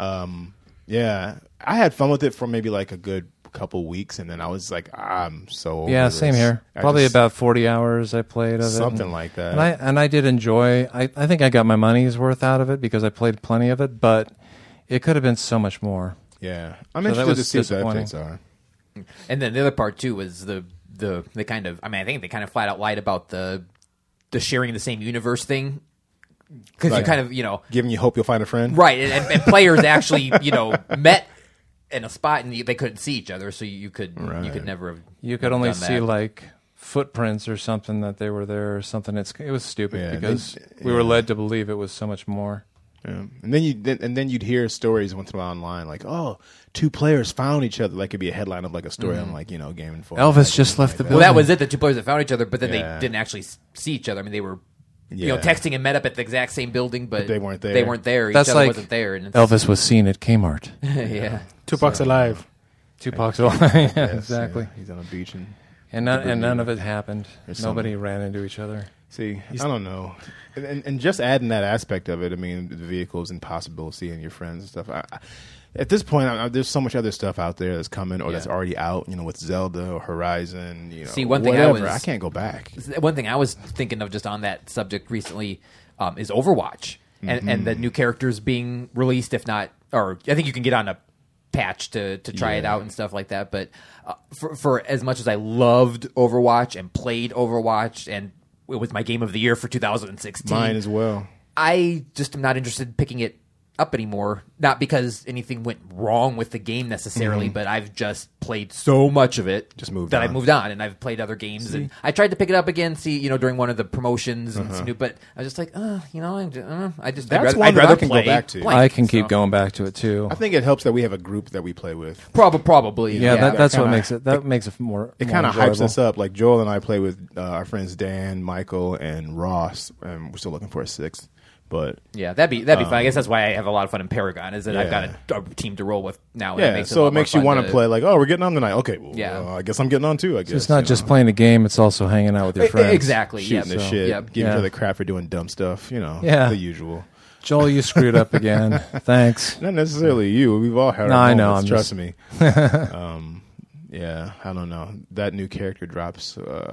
Yeah, I had fun with it for maybe like a good couple weeks, and then I was like, I'm so over Yeah, this. same here. I Probably just- about 40 hours I played of it. something like that. And I did enjoy. I think I got my money's worth out of it because I played plenty of it, but it could have been so much more. Yeah, I'm So that interested to was see what the disappointing. updates are. And then the other part too was the kind of I think they kind of flat out lied about the sharing the same universe thing, because you Right. kind of Giving you hope you'll find a friend. right and players actually met in a spot and they couldn't see each other, so you could never have You could only done see that. like footprints or something that they were there or something. It was stupid Yeah, because we were led to believe it was so much more. Yeah. And then you'd hear stories once in a while online like, 2 players found each other. Like it'd be a headline of like a story on like Game Informer. Elvis just left the Well, building. that was it. The 2 players that found each other, but then Yeah. they didn't actually see each other. I mean, they were Yeah. texting and met up at the exact same building, but they weren't there. They weren't there. That's each other like wasn't there. And it's, Elvis was seen at Kmart. yeah. Tupac's alive. Tupac's alive. Yeah, Yes, exactly. yeah. He's on a beach and And none of it happened. There's Nobody ran into each other. see. I don't know, and just adding that aspect of it. I mean, the vehicles and possible seeing your friends and stuff. At this point, there's so much other stuff out there that's coming or that's already out. With Zelda or Horizon. See, one thing I whatever. was- I can't go back. One thing I was thinking of just on that subject recently is Overwatch and the new characters being released. If not, or I think you can get on a patch to try it out and stuff like that. But for as much as I loved Overwatch and played Overwatch, and it was my game of the year for 2016, Mine as well. I just am not interested in picking it up anymore. Not because anything went wrong with the game necessarily, but I've just played so much of it Just moved that on. I've moved on, and I've played other games. And I tried to pick it up again, during one of the promotions, and but I was just like, I just That's I'd one rather, that I'd I rather can go play back to. blank, I can keep so. going back to it too. I think it helps that we have a group that we play with. Probably, Yeah, that's what kinda- makes it. That makes it more. It more kind of hypes enjoyable. us up. Like Joel and I play with our friends Dan, Michael, and Ross, and we're still looking for a 6th. But Yeah, that'd be fun. I guess that's why I have a lot of fun in Paragon. Is that I've got a team to roll with now. And yeah, so it makes you want to play. Like, we're getting on tonight. Okay, well, Yeah. I guess I'm getting on too. I guess It's not just playing a game; it's also hanging out with your friends. Exactly. shooting Yeah. the shit, Yep. giving each Yeah. other crap for doing dumb stuff. Yeah. the usual. Joel, you screwed up again. Thanks. Not necessarily you. We've all had No, our I know, moments. I'm Trust just- me. Yeah, I don't know. That new character drops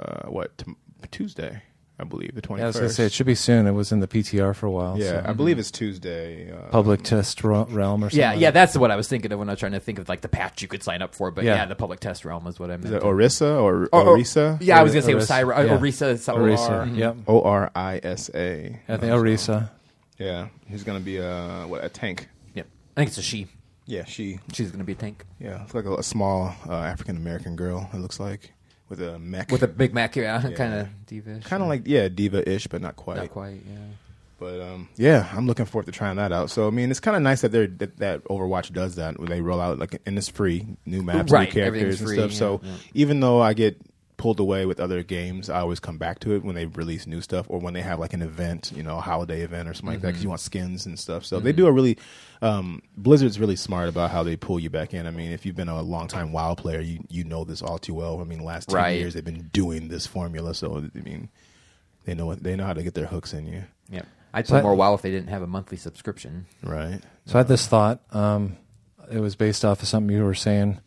Tuesday, I believe, the 21st. Yeah, I was going to say it should be soon. It was in the PTR for a while. Yeah, so. I believe it's Tuesday. Public test realm or something. Yeah, that's what I was thinking of when I was trying to think of like the patch you could sign up for. But Yeah. yeah, the public test realm is what I meant. Is it Orisa or Or- Orisa? Yeah, I was going to say it was Orisa. Syra, Yeah. Orisa. Orisa. Yep. Orisa. I think Orisa. Yeah, he's gonna be a tank. Yep. I think it's a she. Yeah, she's She's going to be a tank it's like a small African American girl. It looks like with a mech, with a Big Mac. Yeah, Yeah. kind of diva. kind of like diva-ish, but not quite. Not quite. Yeah. But yeah, I'm looking forward to trying that out. So I mean, it's kind of nice that that Overwatch does that when they roll out and it's free, new maps, Right, new characters everything's and free, stuff. So yeah. even though I get pulled away with other games, I always come back to it when they release new stuff or when they have like an event, a holiday event or something like that, because you want skins and stuff. So they do a really Blizzard's really smart about how they pull you back in. I mean, if you've been a long time WoW player, you know this all too well. I mean, last 10 Right. years they've been doing this formula, so I mean, they know how to get their hooks in you, Yeah. I'd play more WoW if they didn't have a monthly subscription. right? So I had this thought. It was based off of something you were saying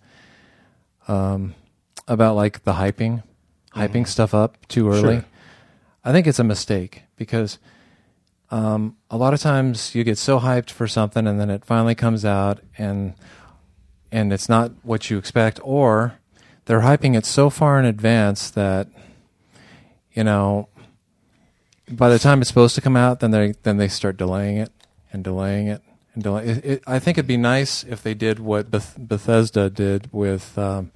about like the hyping stuff up too early. Sure. I think it's a mistake because a lot of times you get so hyped for something and then it finally comes out and it's not what you expect, or they're hyping it so far in advance that by the time it's supposed to come out, then they start delaying it and delaying it and delaying it. I think it'd be nice if they did what Bethesda did with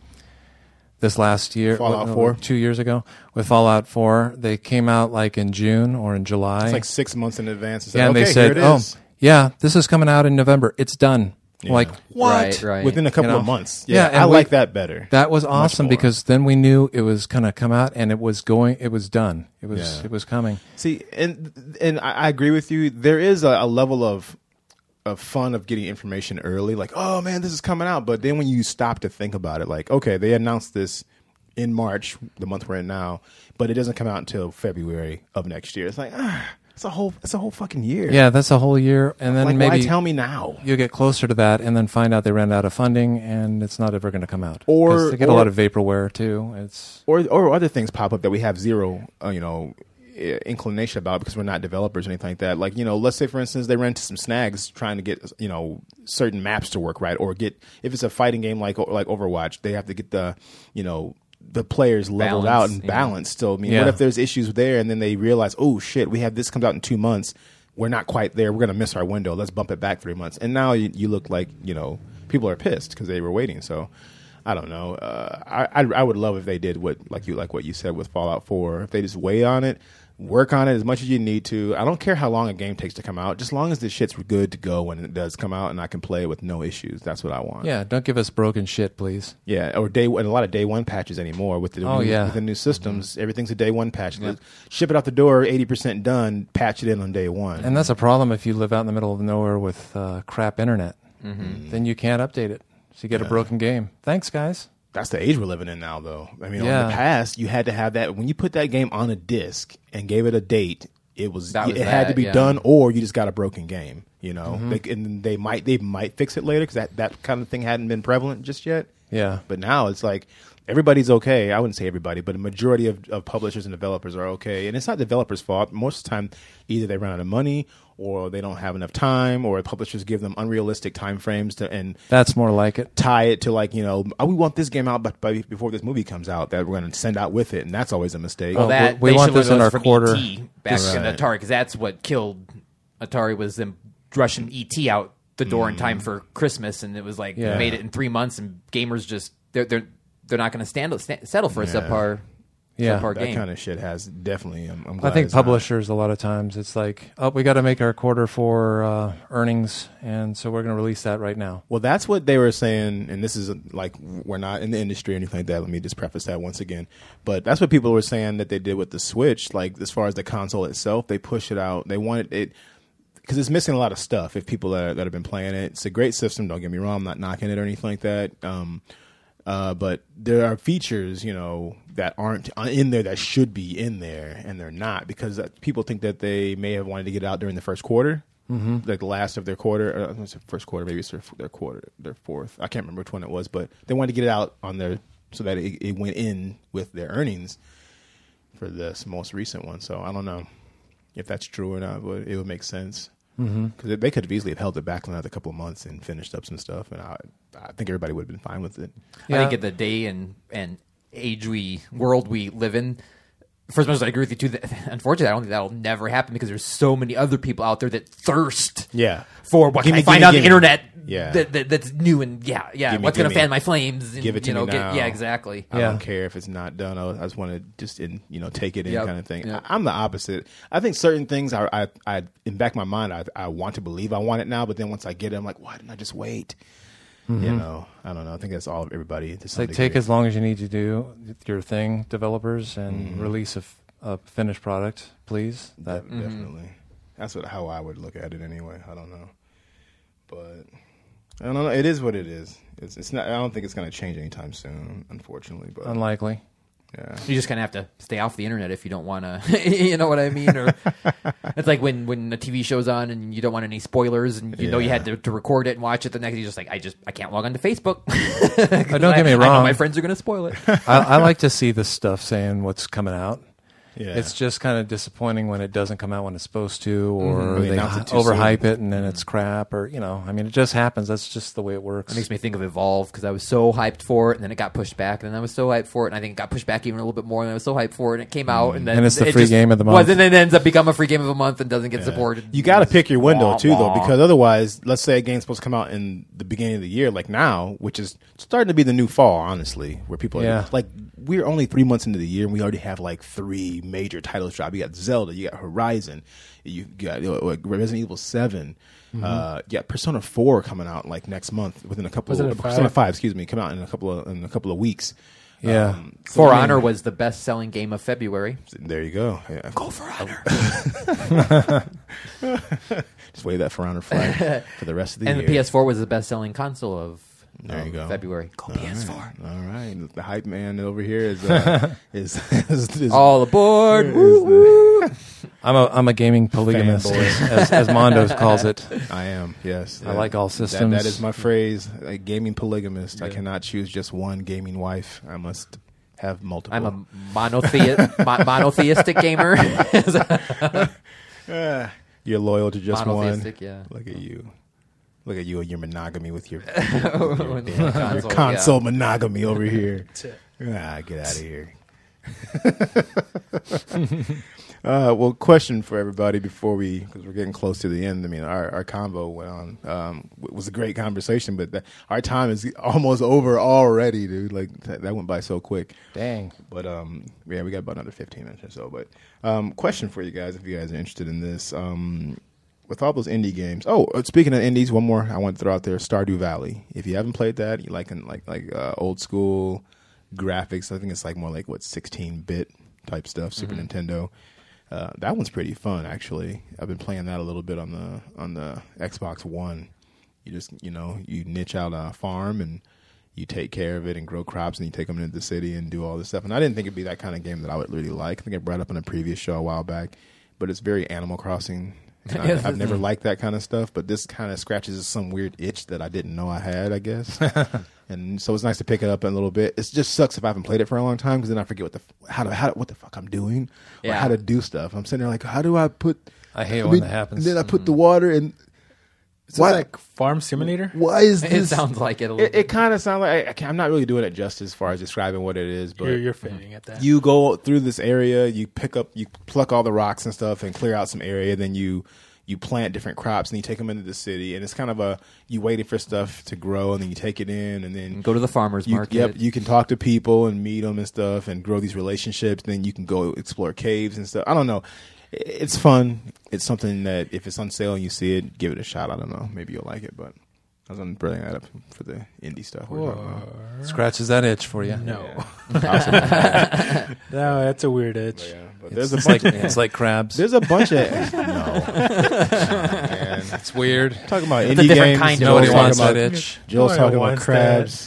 this last year, Fallout 4? 2 years ago, with Fallout 4. They came out like in June or in July. It's like 6 months in advance. Yeah, and they said, "Oh, yeah, this is coming out in November. It's done." Yeah. Like, what? Right. Within a couple You know? of months. Yeah, Yeah, and I we- like that better. That was awesome more. because then we knew it was going to come out and it was done. It was Yeah. it was coming. See, and I agree with you. There is a level of fun of getting information early, like, oh man, this is coming out. But then when you stop to think about it, like, okay, they announced this in March, the month we're in now, but it doesn't come out until February of next year. It's like, it's a whole fucking year. Yeah, that's a whole year, and then like, maybe why tell me now? you'll get closer to that, and then find out they ran out of funding, and it's not ever going to come out. Or- 'Cause they get a lot of vaporware too. It's Or other things pop up that we have zero, inclination about because we're not developers or anything like that. Like, let's say for instance they ran into some snags trying to get certain maps to work right, or if it's a fighting game like Overwatch, they have to get the players leveled out and balanced. So Yeah. what if there's issues there and then they realize, oh shit, we have this comes out in 2 months, we're not quite there, we're gonna miss our window, let's bump it back 3 months, and now you look like people are pissed because they were waiting. So I don't know. I would love if they did what you said with Fallout 4. If they just wait on it, work on it as much as you need to. I don't care how long a game takes to come out, just as long as the shit's good to go when it does come out and I can play it with no issues. That's what I want. yeah. Don't give us broken shit, please. Yeah, or and a lot of day one patches anymore with the with the new systems. Everything's a day one patch. Yeah. Ship it out the door, 80% done. Patch it in on day one. And that's a problem if you live out in the middle of nowhere with crap internet. Then you can't update it, so you get a broken game. Thanks, guys. That's the age we're living in now, though. I mean, Yeah. in the past, you had to have that. When you put that game on a disc and gave it a date, it had to be done, or you just got a broken game. They might fix it later because that kind of thing hadn't been prevalent just yet. Yeah. But now it's like everybody's okay. I wouldn't say everybody, but a majority of publishers and developers are okay. And it's not developers' fault. Most of the time, either they run out of money or they don't have enough time, or publishers give them unrealistic time frames and That's more like it. tie it to we want this game out before this movie comes out that we're going to send out with it, and that's always a mistake. Well, that we they want should have this in those our from quarter. ET back in Right. Atari, because that's what killed Atari was them rushing ET out the door in time for Christmas, and it was like Yeah. made it in 3 months, and gamers just they're not going to settle for a subpar that game. kind of shit has definitely. I'm I glad think it's not. publishers a lot of times it's like, we got to make our quarter four earnings, and so we're going to release that right now. Well, that's what they were saying, and this is like we're not in the industry or anything like that. Let me just preface that once again. But that's what people were saying that they did with the Switch. Like as far as the console itself, they push it out. They wanted it because it's missing a lot of stuff. If people that have been playing it, it's a great system. Don't get me wrong. I'm not knocking it or anything like that. But there are features, that aren't in there that should be in there, and they're not because people think that they may have wanted to get it out during the first quarter, like the last of their quarter. First quarter, maybe it's their fourth. I can't remember which one it was, but they wanted to get it out on their so that it went in with their earnings for this most recent one. So I don't know if that's true or not, but it would make sense. Because they could have easily held it back another couple of months and finished up some stuff, and I think everybody would have been fine with it. I think at the day and age world we live in, for as much as I agree with you too, that unfortunately I don't think that'll never happen because there's so many other people out there that thirst for what can I find on the internet that's new and what's going to fan my flames. And, give it to me now. Exactly. I don't care if it's not done. I just want to just take it in kind of thing. Yep. I'm the opposite. I think certain things I in back of my mind I want to believe I want it now, but then once I get it, I'm like, why didn't I just wait? I don't know. I think that's all everybody. It's like take as long as you need to do your thing, developers, and release a finished product, please. Definitely. That's how I would look at it anyway. I don't know, but I don't know. It is what it is. It's not. I don't think it's going to change anytime soon, unfortunately. But Unlikely. yeah. You just kind of have to stay off the internet if you don't want to, you know what I mean? Or it's like when a TV show's on and you don't want any spoilers, and you know you had to record it and watch it the next. You're just like, I can't log on to Facebook. Don't get me I know wrong. my friends are going to spoil it. I like to see this stuff saying what's coming out. Yeah. It's just kind of disappointing when it doesn't come out when it's supposed to, or They they announce it too overhype it and then it's crap, or I mean, it just happens. That's just the way it works. It makes me think of Evolve because I was so hyped for it, and then it got pushed back, and then I was so hyped for it, and I think it got pushed back even a little bit more, and I was so hyped for it, and it came out, and then And it's the it free just game of the month. was, and then it ends up becoming a free game of the month and doesn't get supported. You got to pick your window Wah, too, though, wah. because otherwise, let's say a game's supposed to come out in the beginning of the year, like now, which is starting to be the new fall, honestly, where people are like, we're only 3 months into the year, and we already have like 3 major titles drop. You got Zelda, you got Horizon, you got Resident Evil 7. You got Persona 4 coming out like next month within a couple. Wasn't it Persona 5? 5, excuse me, come out in a couple of weeks. Yeah. For I mean, Honor was the best-selling game of February. There you go. Yeah. Go for Honor. Just wave that For Honor flag for the rest of the And year. the PS4 was the best-selling console of There you go. February. Go PS4. All right, the hype man over here is is All aboard. is Woo, woo. I'm a gaming polygamist, Fanboy. as Mondo calls it. I am, yes. I like all systems. That is my phrase, a gaming polygamist. I cannot choose just one gaming wife. I must have multiple. I'm a monotheistic gamer. You're loyal to just one. Monotheistic, yeah. Look at you. Look at you and your monogamy with your, With the your console monogamy over here. Get out of here. Well, question for everybody before because we're getting close to the end. I mean, our convo went on. It was a great conversation, but our time is almost over already, dude. Like that went by so quick. Dang. But we got about another 15 minutes or so. But question for you guys, if you guys are interested in this, with all those indie games. Oh, speaking of indies, one more I want to throw out there: Stardew Valley. If you haven't played that, you like old school graphics. I think it's like more like 16-bit type stuff, Super Nintendo. That one's pretty fun, actually. I've been playing that a little bit on the Xbox One. You just you niche out a farm and you take care of it and grow crops, and you take them into the city and do all this stuff. And I didn't think it'd be that kind of game that I would really like. I think I brought it up in a previous show a while back, but it's very Animal Crossing. I've never liked that kind of stuff, but this kind of scratches some weird itch that I didn't know I had, I guess. And so it's nice to pick it up in a little bit. It just sucks if I haven't played it for a long time, because then I forget what the fuck I'm doing, or how to do stuff. I'm sitting there like, how do I put? I hate when that happens. And then I put the water in. Is this like Farm Simulator? Why is It this? sounds like it a little It kind of sounds like I'm not really doing it justice as far as describing what it is, but You're failing at that. you go through this area, you pluck all the rocks and stuff and clear out some area, then you plant different crops and you take them into the city, and it's kind of you waiting for stuff to grow, and then you take it in, and then Go to the farmer's market. Yep, you can talk to people and meet them and stuff and grow these relationships. Then you can go explore caves and stuff. I don't know. It's fun. It's something that if it's on sale and you see it, give it a shot. I don't know. Maybe you'll like it, but I was going to bring that up for the indie stuff. We're talking about. Scratches that itch for you. No. Yeah. No, that's a weird itch. Yeah, but there's It's a bunch. it's like crabs. There's a bunch of no. Man. It's weird. Talking about It's a indie different games. kind of Nobody Joel's wants talking that about- itch. Joel's Nobody talking about wants crabs.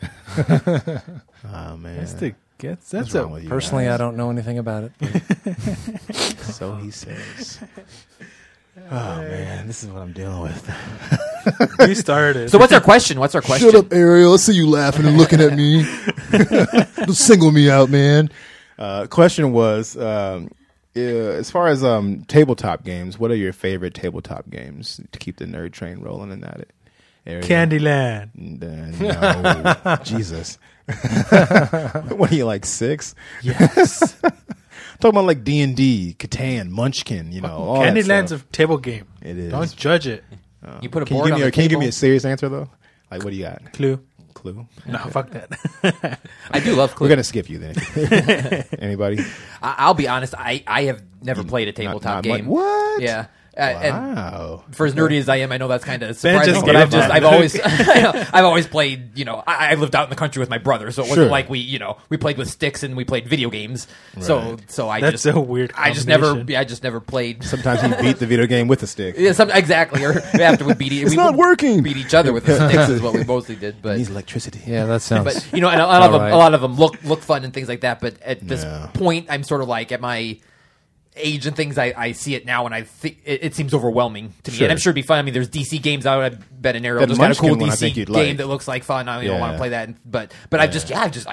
Oh man, That's wrong with you Personally, guys? I don't know anything about it. So he says. Oh man, this is what I'm dealing with. You started. So what's our question? What's our question? Shut up, Ariel. I see you laughing and looking at me. Don't single me out, man. Question was, as far as tabletop games, what are your favorite tabletop games to keep the nerd train rolling in that area? Candyland. No, Jesus. What are you, like 6? Yes. Talking about like D&D, Catan, Munchkin, all that Candyland's stuff. a table game. It is. Don't judge it. You put a Can you board give on me the can you give table. me a serious answer though? Like, what do you got? Clue. Clue? No, fuck that. I do love Clue. We're gonna skip you then. Anybody? I'll be honest. I have never played a tabletop Not game. what? Yeah. And Wow. for as nerdy as I am, I know that's kind of just surprising. But gave up. I've always, I've always played. I lived out in the country with my brother, so it wasn't Sure. like we played with sticks and we played video games. Right. So I That's just a weird I just never played. Sometimes you beat the video game with a stick. Yeah, exactly. Or after we beat It's not working. beat each other with the sticks is what we mostly did. It But needs electricity. Yeah, that sounds. but and a lot of them, All right. a lot of them look fun and things like that. But at this Yeah. point, I'm sort of like at my age and things. I see it now, and I think it seems overwhelming to me. Sure. And I'm sure it'd be fun. I mean, there's DC games out. I bet an Ariel That just got a cool Munchkin one I DC think you'd game like. that looks like fun. I don't Yeah. want to play that. But I just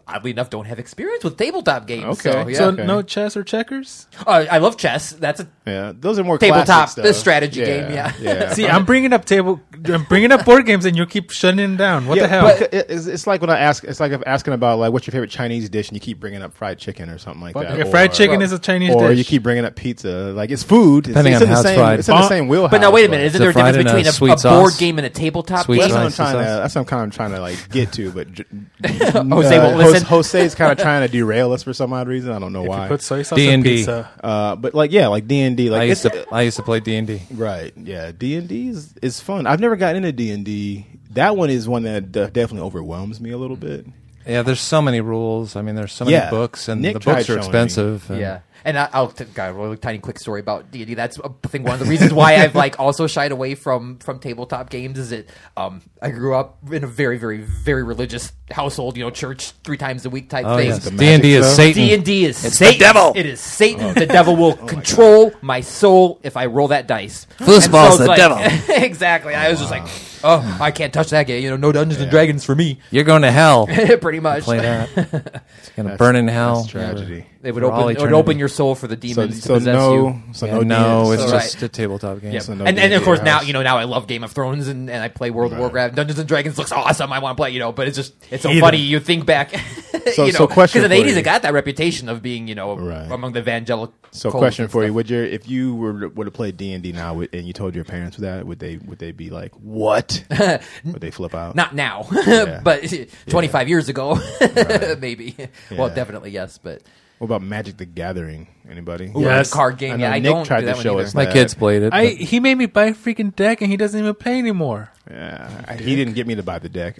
oddly enough, don't have experience with tabletop games. Okay. So, yeah. So Okay. no chess or checkers? I love chess. That's a Yeah, those are more tabletop classic stuff. strategy game. Yeah. yeah. See, I'm bringing up board games, and you keep shutting it down. What the hell? But it's like when I ask. It's like if asking about like what's your favorite Chinese dish, and you keep bringing up fried chicken or something like that. Okay, fried Or- chicken is a Chinese or dish. you keep bringing up pizza. Like it's food. Depending it's on in the how it's same, fried. It's in the same wheelhouse. But now, wait a minute. Isn't Is there it a difference fried in a between a sweet board sauce? game and a tabletop Sweet game? That's what I'm sauce. trying to. That's what I'm kind of trying to like get to. But Jose won't listen. Jose's kind of trying to derail us for some odd reason. I don't know if why. you put soy sauce D&D. on pizza. But like like D&D. Like I used it's- to play D&D. right. Yeah, D&D is fun. I've never gotten into D&D. That one is one that definitely overwhelms me a little bit. Yeah, there's so many rules. I mean, there's so many Yeah. books, and Nick the tried books are showing me. expensive. and- Yeah. And got a really tiny quick story about D&D. That's I think one of the reasons why I've like also shied away from tabletop games is that I grew up in a very, very, very religious household, church 3 times a week type Oh, thing. yes. The D&D magic is stuff? Satan. D&D is It's Satan. the devil. It is Satan. The devil will control my soul if I roll that dice. Foosball's And so it's the like- devil. Exactly. I was just like, oh, I can't touch that game. No Dungeons and Dragons for me. You're going to hell. Pretty much. Play that. It's going to burn in hell. That's tragedy. It would For all open eternity. your soul for the demons to So possess no, you. so Yeah, no, no, D&D. it's So- just a tabletop game. Yeah. So no and D&D of course in now your house. now I love Game of Thrones and I play World of Warcraft. Dungeons and Dragons looks awesome. I want to play, but it's so Heathen. funny. You think back, So question because in the for 80s you. it got that reputation of being Right. among the evangelical. So, question for you: if you would have played D&D now, and you told your parents that, would they be like, "What?" Would they flip out? Not now, Yeah. but 25 years ago, maybe. Well, Yeah. definitely yes, but What about Magic the Gathering? Anybody? Ooh, Yes. the card game. I know Yeah, I Nick don't tried do to that show one us either. My kids played it. He made me buy a freaking deck, and he doesn't even play anymore. Yeah, he didn't get me to buy the deck.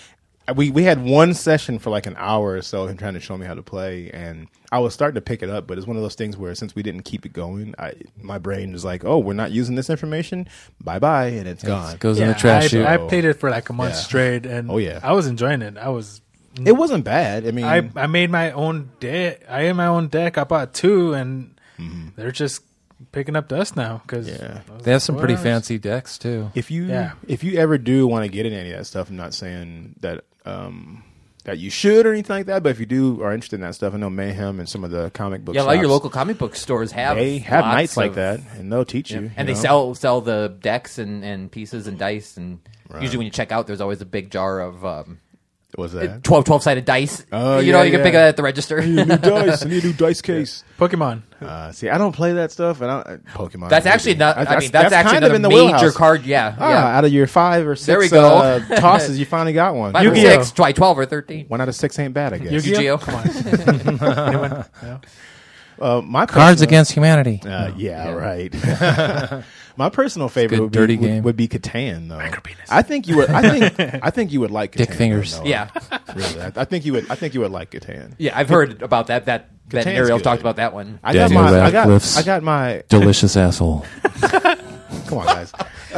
We had one session for like an hour or so, him trying to show me how to play, and I was starting to pick it up. But it's one of those things where since we didn't keep it going, my brain was like, "Oh, we're not using this information. Bye bye," and it's gone. It goes in the trash chute. I played it for like a month Yeah. straight, and Oh, yeah. I was enjoying it. It wasn't bad. I mean, I made my own deck. I had my own deck. I bought 2, and they're just picking up dust now. Because Yeah. They have some pretty fancy decks, too. if you Yeah. ever do want to get into any of that stuff, I'm not saying that that you should or anything like that, but if you do are interested in that stuff, I know Mayhem and some of the comic book Yeah, a lot of your shops, local comic book stores have they have lots nights like of- that, and they'll teach you. and you they know? sell the decks and pieces and dice and usually when you check out, there's always a big jar of What's that? 12 sided dice. Oh, you yeah, can pick it yeah. at the register. I need a new dice. I need a new dice case. Pokemon. See, I don't play that stuff, and Pokemon. That's actually not. I mean, that's actually kind of another in the major wheelhouse. card. Yeah, yeah. Out of your 5 or 6 There we go. tosses, you finally got one. 5 or Yu-Gi-Oh. 6, try 12 or 13. 1 out of 6 ain't bad, I guess. Yu-Gi-Oh. Come on. Anyone? No? My Cards personal- Against Humanity. yeah, right. My personal favorite good would dirty be, game. would be Catan, though. Micropenis. I think you would. I think you would like Catan, Dick fingers. though, Yeah, really. I think you would. I think you would like Catan. yeah. I've heard about that. That Catan's Ariel good. talked about that one. I got Daniel my. Radcliffe's I got my. delicious asshole. Come on, guys.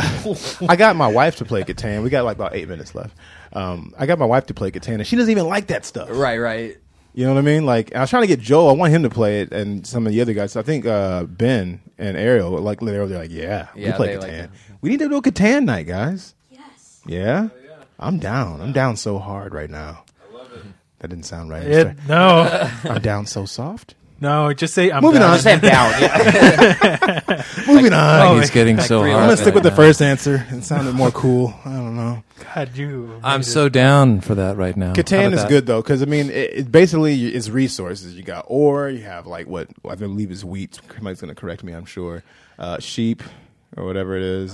I got my wife to play Catan. We got like about 8 minutes left. I got my wife to play Catan, and she doesn't even like that stuff. Right, right. You know what I mean? Like, I was trying to get Joe. I want him to play it, and some of the other guys. I think Ben and Ariel, like, they're like, yeah, we Yeah, play they Catan. like it. We need to do a Catan night, guys. Yes. Yeah? I'm down. I'm down so hard right now. I love it. That didn't sound right. No. I'm down so soft. No, just say I'm Moving down. on. Just have down. Yeah. Moving on. He's getting so real- I'm hard. going to stick with the right first answer. It sounded more cool. I don't know. God, you. now. I'm so down for that right now. How Catan about is that? good, though, because, I mean, it basically is resources. You got ore. You have, like, what I believe is wheat. Somebody's going to correct me, I'm sure. Sheep or whatever it is.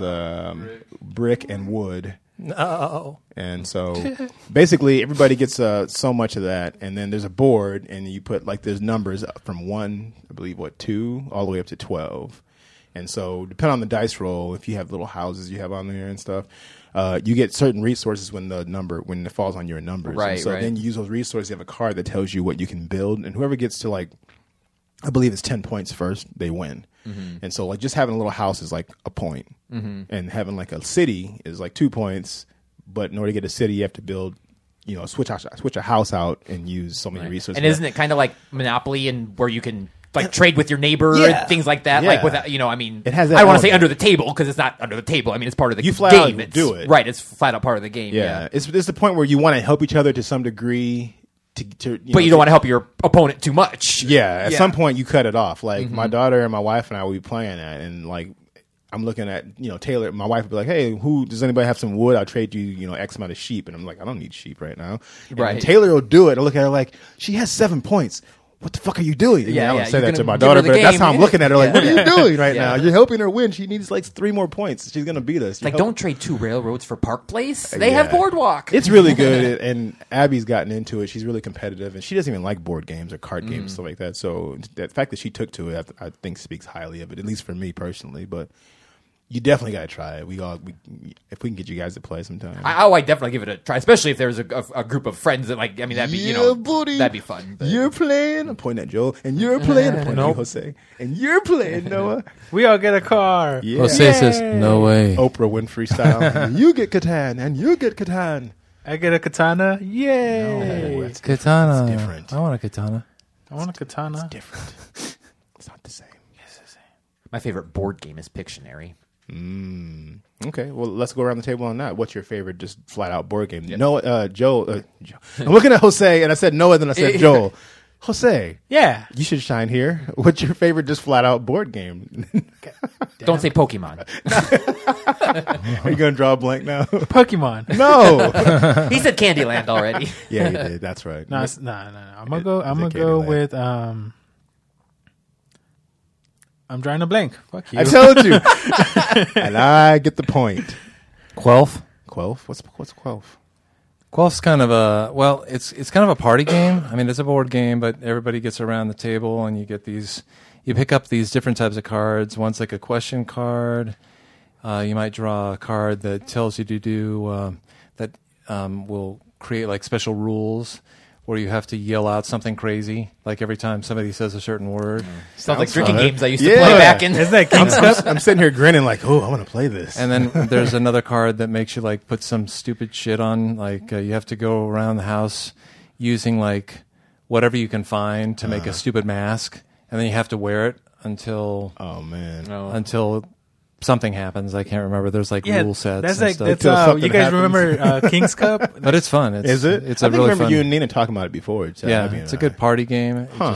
Brick and wood. No. And so basically everybody gets so much of that, and then there's a board, and you put like there's numbers from 1, I believe 2 all the way up to 12. And so depending on the dice roll, if you have little houses you have on there and stuff, you get certain resources when it falls on your numbers. Right, and so right. then you use those resources, you have a card that tells you what you can build, and whoever gets to like I believe it's 10 points first, they win. And so like just having a little house is like a point. And having like a city is like 2 points. But in order to get a city, you have to build, switch a house out and use so many resources. And isn't it kind of like Monopoly, and where you can like trade with your neighbor Yeah. and things like that? Yeah. Like without, I mean, It has that I don't want to say element. under the table because it's not under the table. I mean, it's part of the You flat game. out It's, do it. right? It's flat out part of the game. Yeah, it's the point where you want to help each other to some degree. But you don't want to help your opponent too much. Yeah, at some point you cut it off. Like my daughter and my wife and I will be playing that, and like I'm looking at Taylor. My wife would be like, "Hey, does anybody have some wood? I'll trade you X amount of sheep." And I'm like, "I don't need sheep right now." And Right. Taylor will do it. I look at her like, "She has 7 points. What the fuck are you doing?" Yeah, I yeah, don't say you're that to gonna my give daughter, her the but that's game. how I'm looking at her. Like, Yeah. what are you doing right Yeah. now? You're helping her win. She needs like 3 more points. She's gonna beat us. Like, don't trade 2 railroads for Park Place. They have Yeah. Boardwalk. It's really good, and Abby's gotten into it. She's really competitive, and she doesn't even like board games or card games and stuff like that. So the fact that she took to it, I think, speaks highly of it, at least for me personally. But you definitely got to try it. If we can get you guys to play sometime. I definitely give it a try, especially if there's a group of friends that like. I mean, that'd be buddy. that'd be fun. But. You're playing. I'm pointing at Joel, and you're playing. I'm pointing at you, Jose, and you're playing, Noah. We all get a car. Yeah. Jose says, "No way." Oprah Winfrey style. You get Catan, and you get Catan. I get a katana. Yay! No, that's Katana. It's different. I want a katana. I want a katana. different. It's not the same. My favorite board game is Pictionary. Okay, well, let's go around the table on that. What's your favorite, just flat out board game? Noah, Joel. I'm looking at Jose, and I said Noah, then I said Joel. Jose, Yeah. you should shine here. What's your favorite, just flat out board game? Don't say Pokemon. Are you going to draw a blank now? Pokemon. No. He said Candyland already. Yeah, you did. That's right. No. I'm gonna go. I'm gonna Is it go Candyland? with. I'm drawing a blank. Fuck you. I told you. And I get the point. Quelf. Quelf? What's Quelf? Quelf's kind of it's kind of a party game. I mean, it's a board game, but everybody gets around the table and you pick up these different types of cards. One's like a question card. You might draw a card that tells you to do, will create like special rules where you have to yell out something crazy, like every time somebody says a certain word. Sounds like drinking fun. games I used to Yeah. play back in. Isn't that King's Cup? I'm sitting here grinning like, oh, I want to play this. And then there's another card that makes you like put some stupid shit on. Like you have to go around the house using like whatever you can find to make a stupid mask, and then you have to wear it until Oh, man. until something happens. I can't remember. There's like rule sets. That's and like stuff. that's Until something you guys happens. remember King's Cup? But it's fun. Is it? It's I a think really remember fun. you and Nina talking about it before. It's a good party game. Huh.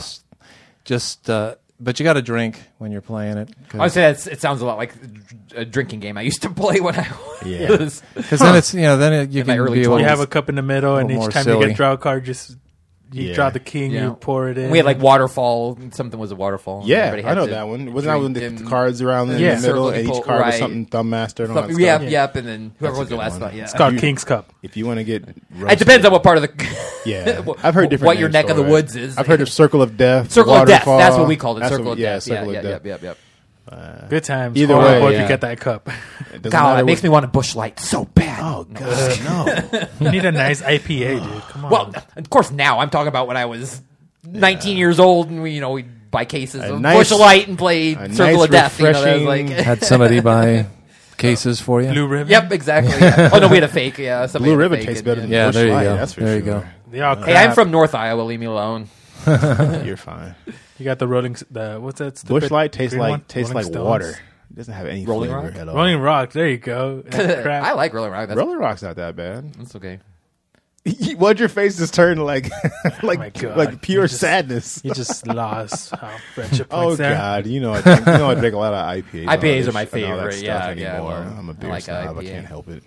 But you got to drink when you're playing it. I would say it sounds a lot like a drinking game I used to play when I Yeah. was. Because then it's you In my can early be able 20s. You to have a cup in the middle, and little each more time you silly. get draw a card, just you Yeah. draw the king, Yeah. you pour it in. We had like waterfall. Something was a waterfall. Yeah, Everybody I had know to that one. Wasn't that when drink the and- cards around in Yeah. the middle, Circle and each people, card was right. something Thumb Master and all that Yep, stuff? yep, and then whoever That's a was the good last one. one. Yeah. It's called You- King's Cup. If you want to get It roasted. depends on what part of the Yeah, I've heard different what your names neck of for the it. woods is. I've heard of Circle of Death. Circle of Death. Waterfall. That's what we called it. That's Circle what- of yeah, Death. Circle Yeah, of yeah, Death. yep. Good times. Either Oh, way, boy, if yeah. you get that cup, It doesn't God, matter it makes what- me want to bush light so bad. Oh God, no! you need a nice IPA, dude. Come on. Well, of course, now I'm talking about when I was 19 years old, and we'd buy cases A of nice- Bush Light and play a Circle nice, of Death. You know, that was refreshing- like, had somebody buy cases for you. Blue Ribbon. yep, exactly. Yeah. Oh no, we had a fake. Yeah, somebody Blue had a Ribbon fake tastes and- better than Yeah, Bush there you Light, go. That's for There you sure. go. They all crap. Hey, I'm from North Iowa. Leave me alone. You're fine. You got the what's that? Bush stupid Light tastes green like one? tastes Rolling like Stones? water. It doesn't have any Rolling flavor Rock? at all. Rolling Rock. There you go. That crap. I like Rolling Rock. That's, Rolling Rock's not that bad. that's okay. Why'd your face just turn like my God. like pure You just- sadness? You just lost friendship Oh points there. God! You know I drink a lot of IPAs. and all IPAs that are my sh- and all that favorite, stuff yeah, yeah, anymore. well, I'm a I beer like snob. I IPA. can't help it.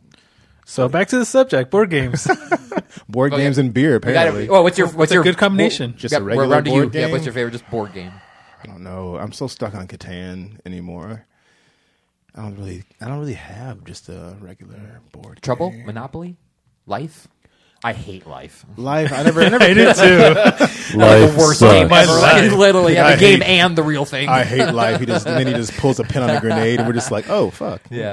So back to the subject: board games. Board Okay. games and beer. We gotta- Apparently, well, what's your a good combination. just Yep, a we're regular around to you. board Yeah, game. what's your favorite just board game? I don't know. I'm so stuck on Catan anymore. I don't really have just a regular board. Trouble, game. Monopoly, Life. I hate Life. Life. I never I did too. The worst game My ever. life. Like, literally, I the game hate- and the real thing. I hate life. And then he just pulls a pin on a grenade, and we're just like, oh fuck. yeah.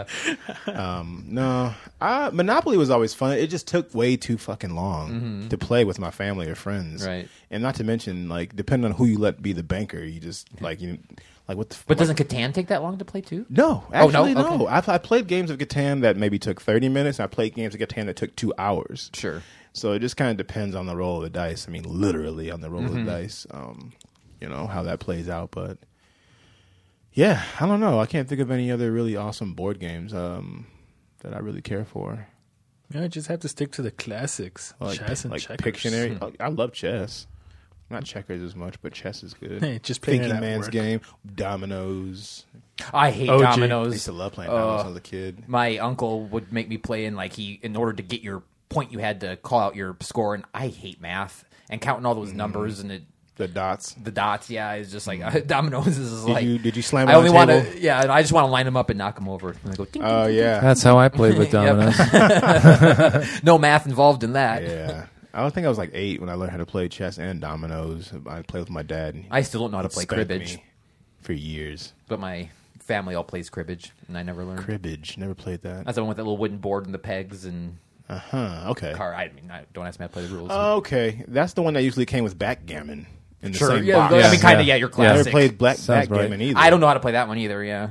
No, Monopoly was always fun. It just took way too fucking long to play with my family or friends. Right. And not to mention, like, depending on who you let be the banker, you just like what the. But doesn't Catan take that long to play too? No, Oh, no? actually, no. Okay. I played games of Catan that maybe took 30 minutes. And I played games of Catan that took 2 hours. Sure. So it just kind of depends on the roll of the dice. I mean, literally on the roll of the dice. How that plays out. But yeah, I don't know. I can't think of any other really awesome board games that I really care for. You just have to stick to the classics. Chess and checkers. Pictionary. Oh, I love chess. Not checkers as much, but chess is good. Hey, just playing Thinking it at Man's work. Game, dominoes. I hate OG. I dominoes. used to love playing dominoes when I was a kid. My uncle would make me play in order to get your point, you had to call out your score, and I hate math and counting all those numbers and The dots. the dots. Yeah, it's just like dominoes is Did like. you slam it I on only the want table? to, yeah. I just want to line them up and knock them over. And I go, ding, Oh, yeah. That's how I played with dominoes. no math involved in that. Yeah. I don't think I was like 8 when I learned how to play chess and dominoes. I played with my dad. And I still don't know how to he'd play spank cribbage, me for years. but my family all plays cribbage, and I never learned. Cribbage. Never played that. That's the one with that little wooden board and the pegs and Okay. car. I mean, don't ask me how to play the rules. Okay. That's the one that usually came with backgammon in the sure, same yeah. box. I mean, kind of, Yeah. yeah. You're I never classic. played Sounds backgammon either. I don't know how to play that one either. Yeah.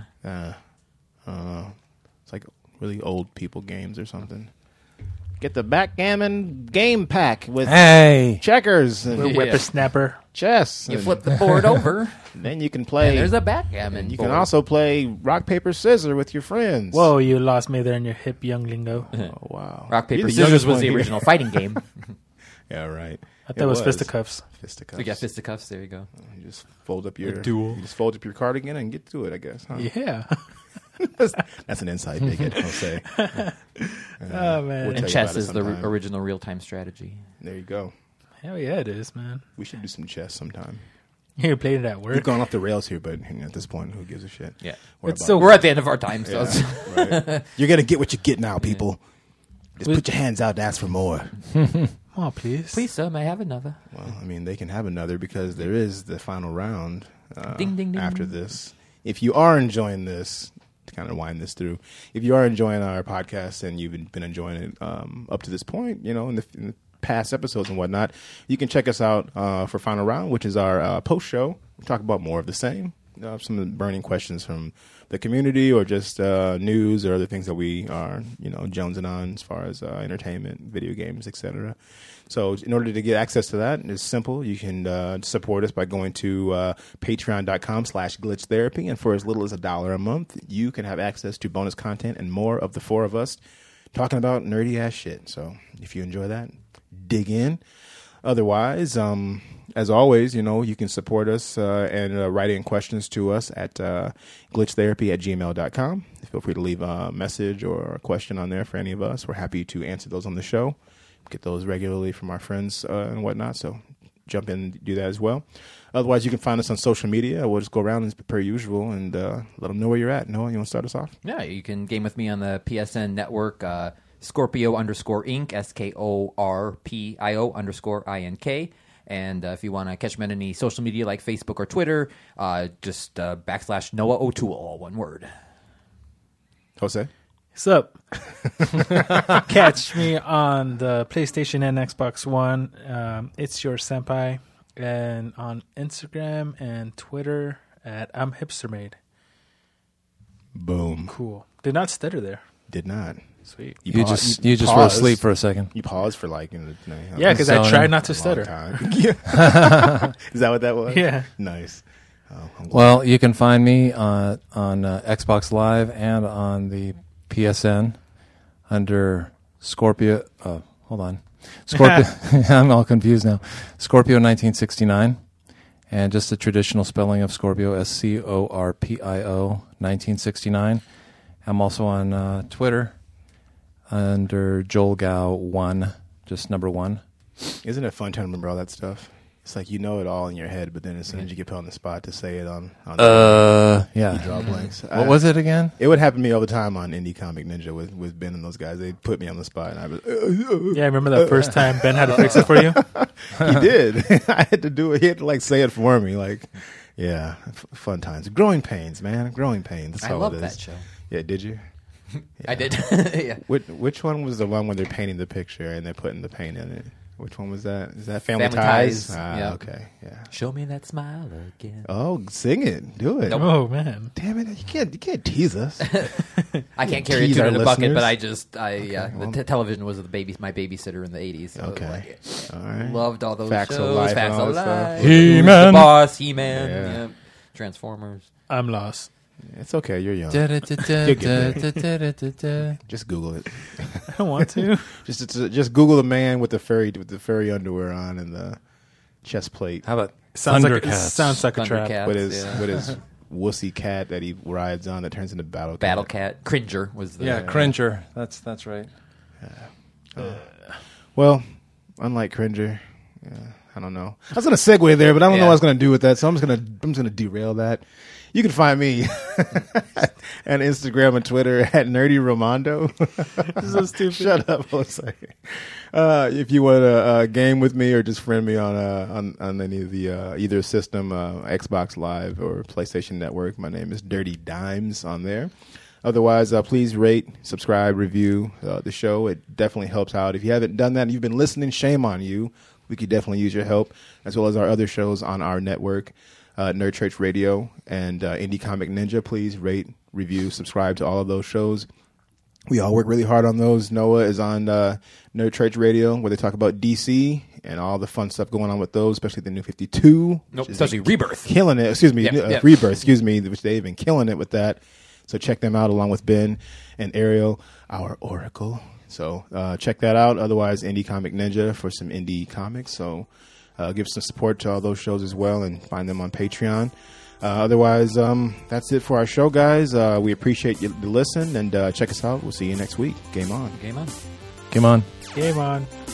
It's like really old people games or something. Get the backgammon game pack with Hey, checkers and Yeah. Whippersnapper. chess. You and flip the board over, then you can and play. there's a backgammon. You board. can also play rock paper scissors with your friends. Whoa, you lost me there in your hip young lingo. Oh, wow. Rock paper You're the scissors youngest was one the here. original fighting game. Yeah, right. I thought it was fisticuffs. Fisticuffs. So you got fisticuffs. There you go. You just fold up your duel. You just fold up your cardigan and get to it. I guess. Huh? Yeah. That's an inside dig. I'll say. Oh, man. We'll tell And you chess about it is the sometime. original real-time strategy. There you go. Hell yeah, it is, man. We should do some chess sometime. You played it at We've work. gone off the rails here, but at this point, who gives a shit? Yeah. What It's about- so- We're at the end of our time, so it's- Yeah, right. You're gonna get what you get now, people. Just put your hands out and ask for more. Come on, please. please, sir, may I have another? Well, I mean, they can have another because there is the final round Ding, ding, ding. after this. If you are enjoying this, to kind of wind this through, if you are enjoying our podcast and you've been enjoying it up to this point, in the past episodes and whatnot, you can check us out for Final Round, which is our post show. We talk about more of the same, some of the burning questions from the community or just news or other things that we are, jonesing on as far as entertainment, video games, etc. So in order to get access to that, it's simple. You can support us by going to patreon.com/glitchtherapy. And for as little as $1 a month, you can have access to bonus content and more of the four of us talking about nerdy ass shit. So if you enjoy that, dig in. Otherwise, as always, you can support us and write in questions to us at glitchtherapy@gmail.com. Feel free to leave a message or a question on there for any of us. We're happy to answer those on the show. Get those regularly from our friends and whatnot. So jump in and do that as well. Otherwise, you can find us on social media. We'll just go around as per usual and let them know where you're at. Noah, you want to start us off? Yeah, you can game with me on the PSN network, Scorpio_Inc, SKORPIO_INK. And if you want to catch me on any social media like Facebook or Twitter, just /Noah O'Toole, all one word. Jose? What's up? Catch me on the PlayStation and Xbox One. It's your senpai. And on Instagram and Twitter at I'm Hipstermade. Boom. Cool. Did not stutter there. Did not. Sweet. you pa- just you were paused. asleep for a second. You paused for Yeah, because I Zoning. tried not to long stutter. time. Is that what that was? Yeah. Nice. Oh, I'm glad. Well, you can find me on Xbox Live and on the PSN under Scorpio. Hold on, Scorpio. I'm all confused now. Scorpio 1969, and just the traditional spelling of Scorpio, SCORPIO 1969. I'm also on Twitter under Joel Gao 1, just number 1. Isn't it fun trying to remember all that stuff? It's like you know it all in your head, but then as soon as you get put on the spot to say it on you Yeah. draw blanks. What was it again? It would happen to me all the time on Indie Comic Ninja with Ben and those guys. They put me on the spot, and I was Yeah, I remember that first time Ben had to fix it for you. he did. I had to do it. He had to say it for me. Yeah, fun times. Growing pains, man. Growing pains. That's I all love it is. that show. Yeah, did you? I did. Yeah. Which one was the one where they're painting the picture and they're putting the paint in it? Which one was that? Is that Family Family Ties? Ties, Ah, yeah. okay, yeah. Show me that smile again. Oh, sing it. Do it. Nope. Oh, man. Damn it. You can't tease us. I can't carry a Tease tune our in a bucket, listeners. but well- the television was my babysitter in the 80s. So Okay. All right. loved all those Facts of shows. Life and Facts all of that stuff. Life. He-Man. Who's the Boss, He-Man, Yeah. yep. Transformers. I'm lost. It's okay. You're young. Da-da-da-da-da-da-da-da. Just Google it. don't want to. Just Google the man with the furry underwear on and the chest plate How about Sounds like a Thundercats, trap. with his yeah. with his wussy cat that he rides on that turns into Battle Cat. Battle Cat. Cringer was the... Cringer? That's right. Well, unlike Cringer, I don't know. I was gonna segue there, but I don't know what I was gonna do with that, so I'm just gonna derail that. You can find me on Instagram and Twitter at Nerdy Romando. This is so stupid. Shut up, Jose. If you want to game with me or just friend me on any of the either system, Xbox Live or PlayStation Network, my name is Dirty Dimes on there. Otherwise, please rate, subscribe, review the show. It definitely helps out. If you haven't done that and you've been listening, shame on you. We could definitely use your help, as well as our other shows on our network, Nerd Church Radio and Indie Comic Ninja. Please rate, review, subscribe to all of those shows. We all work really hard on those. Noah is on Nerd Church Radio, where they talk about DC and all the fun stuff going on with those, especially the New 52. Nope, especially Rebirth. Killing it. Excuse me. Yep. Rebirth, excuse me, which they've been killing it with that. So check them out along with Ben and Ariel, our Oracle. So check that out. Otherwise, Indie Comic Ninja for some indie comics. So give some support to all those shows as well and find them on Patreon. Otherwise, that's it for our show, guys. We appreciate you to listen and check us out. We'll see you next week. Game on. Game on. Game on. Game on.